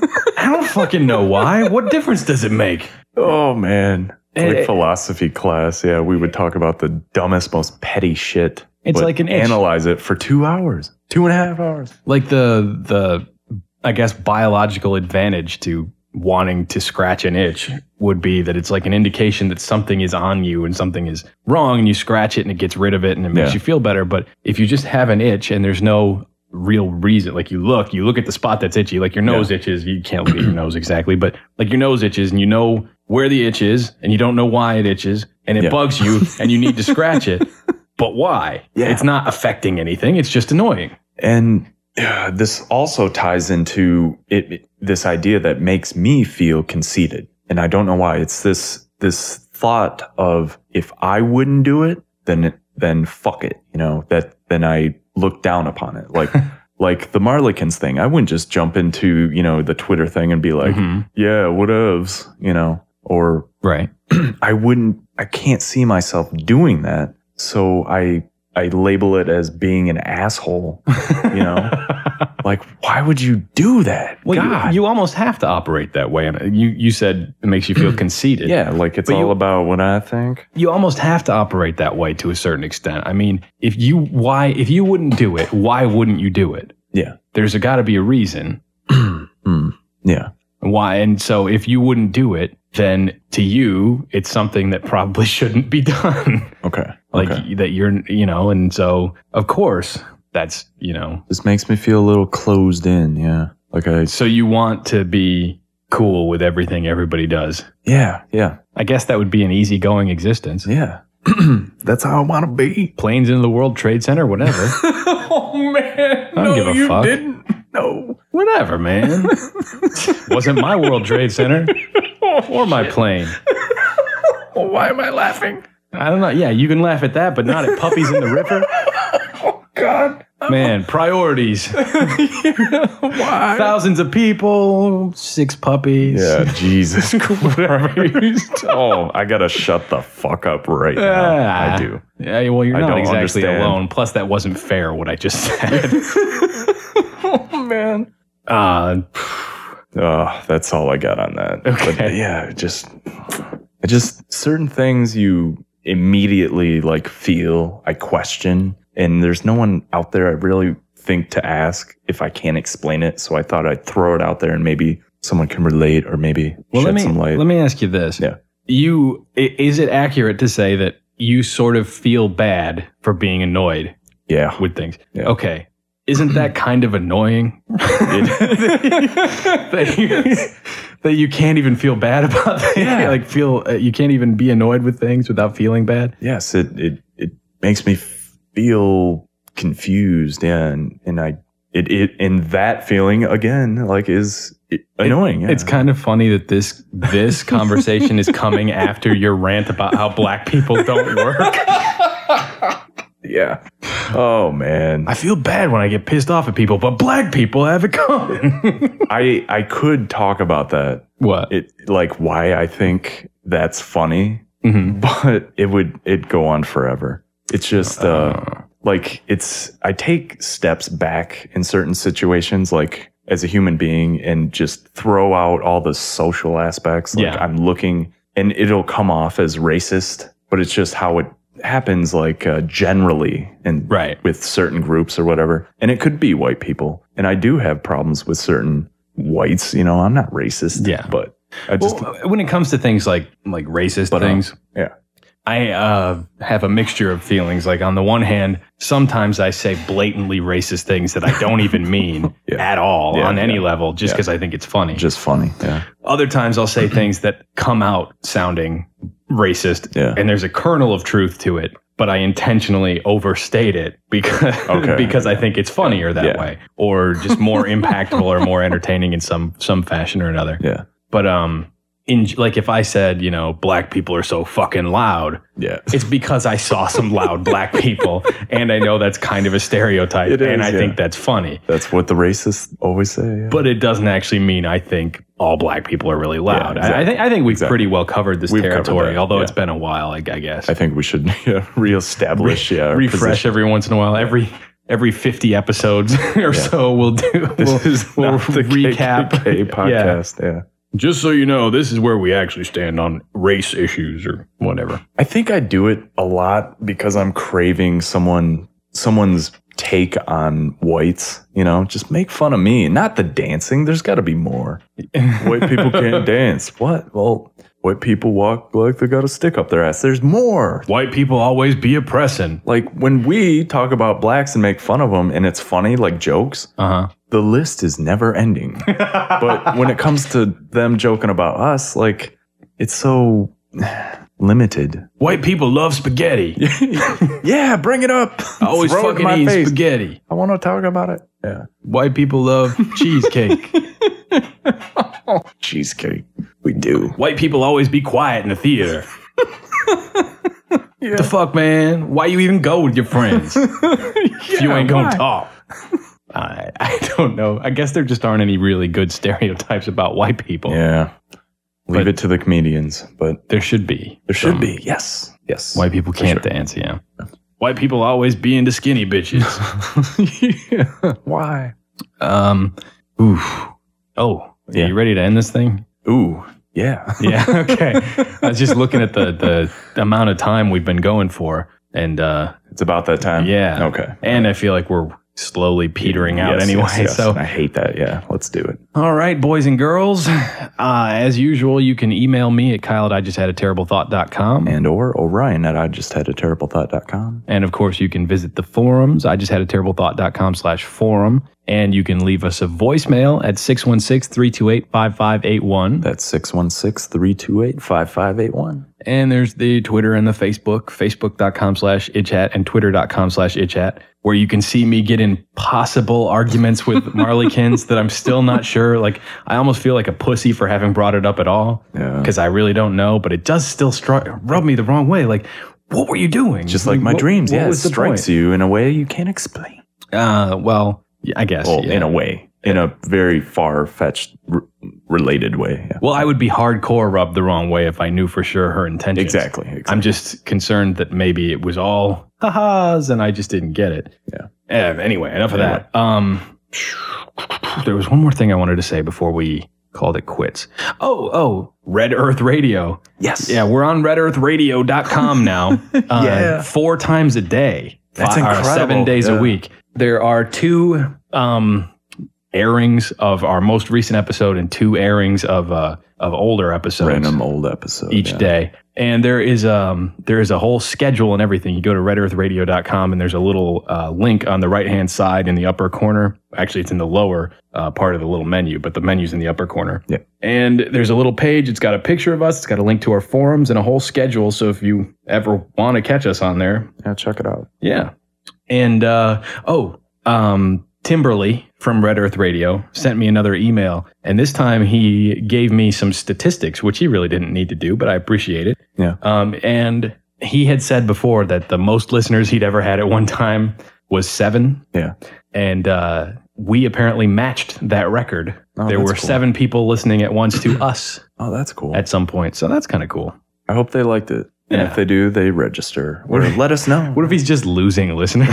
I don't fucking know why. What difference does it make? Oh man. It's like It- philosophy class. Yeah, we would talk about the dumbest, most petty shit. It's but like an itch. analyze it for two hours, two and a half hours. Like the the I guess biological advantage to wanting to scratch an itch would be that it's like an indication that something is on you and something is wrong, and you scratch it and it gets rid of it and it makes Yeah. you feel better. But if you just have an itch and there's no real reason, like you look, you look at the spot that's itchy, like your nose Yeah. itches, you can't look at your nose exactly, but like your nose itches and you know where the itch is and you don't know why it itches and it Yeah. bugs you and you need to scratch it. But why? Yeah. It's not affecting anything. It's just annoying. And uh, this also ties into it, it- this idea that makes me feel conceited. And I don't know why. It's this this thought of if I wouldn't do it, then it, then fuck it. You know, that then I look down upon it. Like like the Marlikins thing. I wouldn't just jump into, you know, the Twitter thing and be like, Mhm. yeah, whatevs, you know, or Right. I wouldn't, I can't see myself doing that. So I, I label it as being an asshole, you know, like, why would you do that? Well, God. you, you almost have to operate that way. And you, you said it makes you feel conceited. yeah. Like it's But all you- about what I think. You almost have to operate that way to a certain extent. I mean, if you, why, if you wouldn't do it, why wouldn't you do it? Yeah. There's got to be a reason Hmm. Yeah. why. And so if you wouldn't do it, then to you, it's something that probably shouldn't be done. Okay. like okay. that you're, you know, and so of course that's, you know, This makes me feel a little closed in. Yeah. Like I, so you want to be cool with everything everybody does. yeah. Yeah. I guess that would be an easygoing existence. Yeah. That's how I want to be. Planes into the World Trade Center, whatever. Oh man. I don't give a fuck. No. Whatever, man. Wasn't my World Trade Center or my plane. Why am I laughing? I don't know. Yeah, you can laugh at that, but not at puppies in the river. God. Man, priorities. Why? Thousands of people, six puppies. Yeah, Jesus Christ. Oh, I gotta shut the fuck up right now. Ah. I do. Yeah, well, you're I not don't exactly understand. alone. Plus, that wasn't fair, what I just said. Oh man. uh, Oh, that's all I got on that. Okay. But yeah, it just, it just certain things you immediately like feel, I question, and there's no one out there I really think to ask if I can't explain it. So I thought I'd throw it out there and maybe someone can relate or maybe well, shed let me some light. let me ask you this. Yeah. You i- is it accurate to say that you sort of feel bad for being annoyed yeah. with things? Yeah. Okay. Isn't that kind of annoying? that, you, that you can't even feel bad about things? Yeah. Like feel uh, you can't even be annoyed with things without feeling bad? Yes, it, it, it makes me feel confused. Yeah. And, and I, it, it, and that feeling again, like is annoying. Yeah. It's kind of funny that this this conversation is coming after your rant about how black people don't work. Yeah. Oh man. I feel bad when I get pissed off at people, but black people have it coming. I I could talk about that. What? It like why I think that's funny, Mhm. but it would it go on forever. It's just uh, like it's I take steps back in certain situations like as a human being and just throw out all the social aspects. Like Yeah. I'm looking and it'll come off as racist, but it's just how it happens like uh, generally and Right. with certain groups or whatever. And it could be white people. And I do have problems with certain whites, you know, I'm not racist, Yeah. but I just, Well, when it comes to things like like racist But, uh, things, yeah. I uh, have a mixture of feelings. Like on the one hand, sometimes I say blatantly racist things that I don't even mean Yeah. at all Yeah, on any yeah. level, just Yeah. because I think it's funny. just funny. Yeah. Other times I'll say things that come out sounding racist, Yeah. and there's a kernel of truth to it, but I intentionally overstate it because Okay. because I think it's funnier that Yeah. way, or just more impactful or more entertaining in some some fashion or another. Yeah. But um, in like if I said, you know, black people are so fucking loud, Yeah. it's because I saw some loud black people, and I know that's kind of a stereotype, It is, and I yeah. think that's funny. That's what the racists always say. Yeah. But it doesn't actually mean I think all black people are really loud. Yeah, exactly. I, I think I think we've Exactly. pretty well covered this We've covered territory, that, although yeah. it's been a while, I, I guess. I think we should yeah, reestablish, yeah, our refresh position. every once in a while. Every every fifty episodes or so, we'll do. This we'll, is we'll not the recap. K K K podcast. Yeah. Just so you know, this is where we actually stand on race issues or whatever. I think I do it a lot because I'm craving someone someone's take on whites. You know, just make fun of me, not the dancing. There's got to be more. White people can't dance. What? Well, white people walk like they got a stick up their ass. There's more. White people always be oppressing. Like when we talk about blacks and make fun of them, and it's funny, like jokes. Uh huh. The list is never ending. But when it comes to them joking about us, like it's so limited. White people love spaghetti. Yeah, bring it up. I always Throw it in fucking my eat face. spaghetti. I want to talk about it. Yeah. White people love cheesecake. Cheesecake. We do. White people always be quiet in the theater. Yeah. The fuck, man? Why you even go with your friends if you ain't gonna why? talk? I, I don't know. I guess there just aren't any really good stereotypes about white people. Yeah. Leave But- it to the comedians, but There should be. there should some. be. Yes. Yes. White people For can't sure. dance, yeah. White people always be into skinny bitches. Yeah. Why? um, oof. Oh, are Yeah. you ready to end this thing? Ooh. Yeah. Yeah, okay. I was just looking at the, the amount of time we've been going for, and uh, It's about that time. yeah. Okay. And I feel like we're slowly petering out Yes, anyway. yes, yes. So, I hate that. Yeah. Let's do it. all right, boys and girls. Uh, as usual, you can email me at Kyle at I just had a terrible thought dot com. And or Orion at I just had a terrible thought dot com. And of course, you can visit the forums. I just had a terrible thought dot com slash forum. And you can leave us a voicemail at six one six, three two eight, five five eight one. That's six one six, three two eight, five five eight one. And there's the Twitter and the Facebook, facebook.com slash itchat and twitter.com slash itchat, where you can see me get in possible arguments with Marleykins that I'm still not sure. Like, I almost feel like a pussy for having brought it up at all. Yeah. Because I really don't know, but it does still stri- rub me the wrong way. Like, what were you doing? Just like my What- dreams. what Yeah. It was the strikes point? you in a way you can't explain. Uh, well, yeah, I guess. Well, yeah. in a way. In a very far-fetched r- related way. Yeah. Well, I would be hardcore rubbed the wrong way if I knew for sure her intentions. Exactly. exactly. I'm just concerned that maybe it was all ha-has and I just didn't get it. Yeah. Eh, anyway, enough of Anyway. that. Um, there was one more thing I wanted to say before we called it quits. Oh, oh, Red Earth Radio. Yes. Yeah, we're on red earth radio dot com now. uh, Yeah. Four times a day. That's Fi- or incredible. Seven days Yeah. a week. There are two um, airings of our most recent episode and two airings of uh, of older episodes Random old episode. each yeah. day. And there is um there is a whole schedule and everything. You go to red earth radio dot com and there's a little uh, link on the right hand side in the upper corner. Actually, it's in the lower uh, part of the little menu, but the menu's in the upper corner. Yeah. And there's a little page. It's got a picture of us. It's got a link to our forums and a whole schedule. So if you ever want to catch us on there, Yeah, check it out. yeah. And uh, oh, um, Timberly from Red Earth Radio sent me another email, and this time he gave me some statistics, which he really didn't need to do, but I appreciate it. Yeah. Um, and he had said before that the most listeners he'd ever had at one time was seven, Yeah. and uh, we apparently matched that record. Oh, there that's were cool. seven people listening at once to us Oh, that's cool. at some point, so that's kind of cool. I hope they liked it. And Yeah. if they do, they register. Or let us know. What if he's just losing listeners?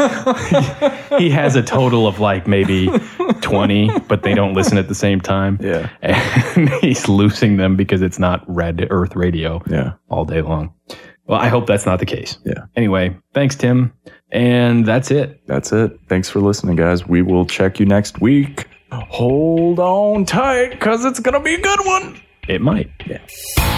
He has a total of like maybe twenty, but they don't listen at the same time. Yeah. And he's losing them because it's not Red Earth Radio Yeah. all day long. Well, I hope that's not the case. Yeah. Anyway, thanks, Tim. And that's it. That's it. Thanks for listening, guys. We will check you next week. Hold on tight, because it's going to be a good one. It might. Yeah.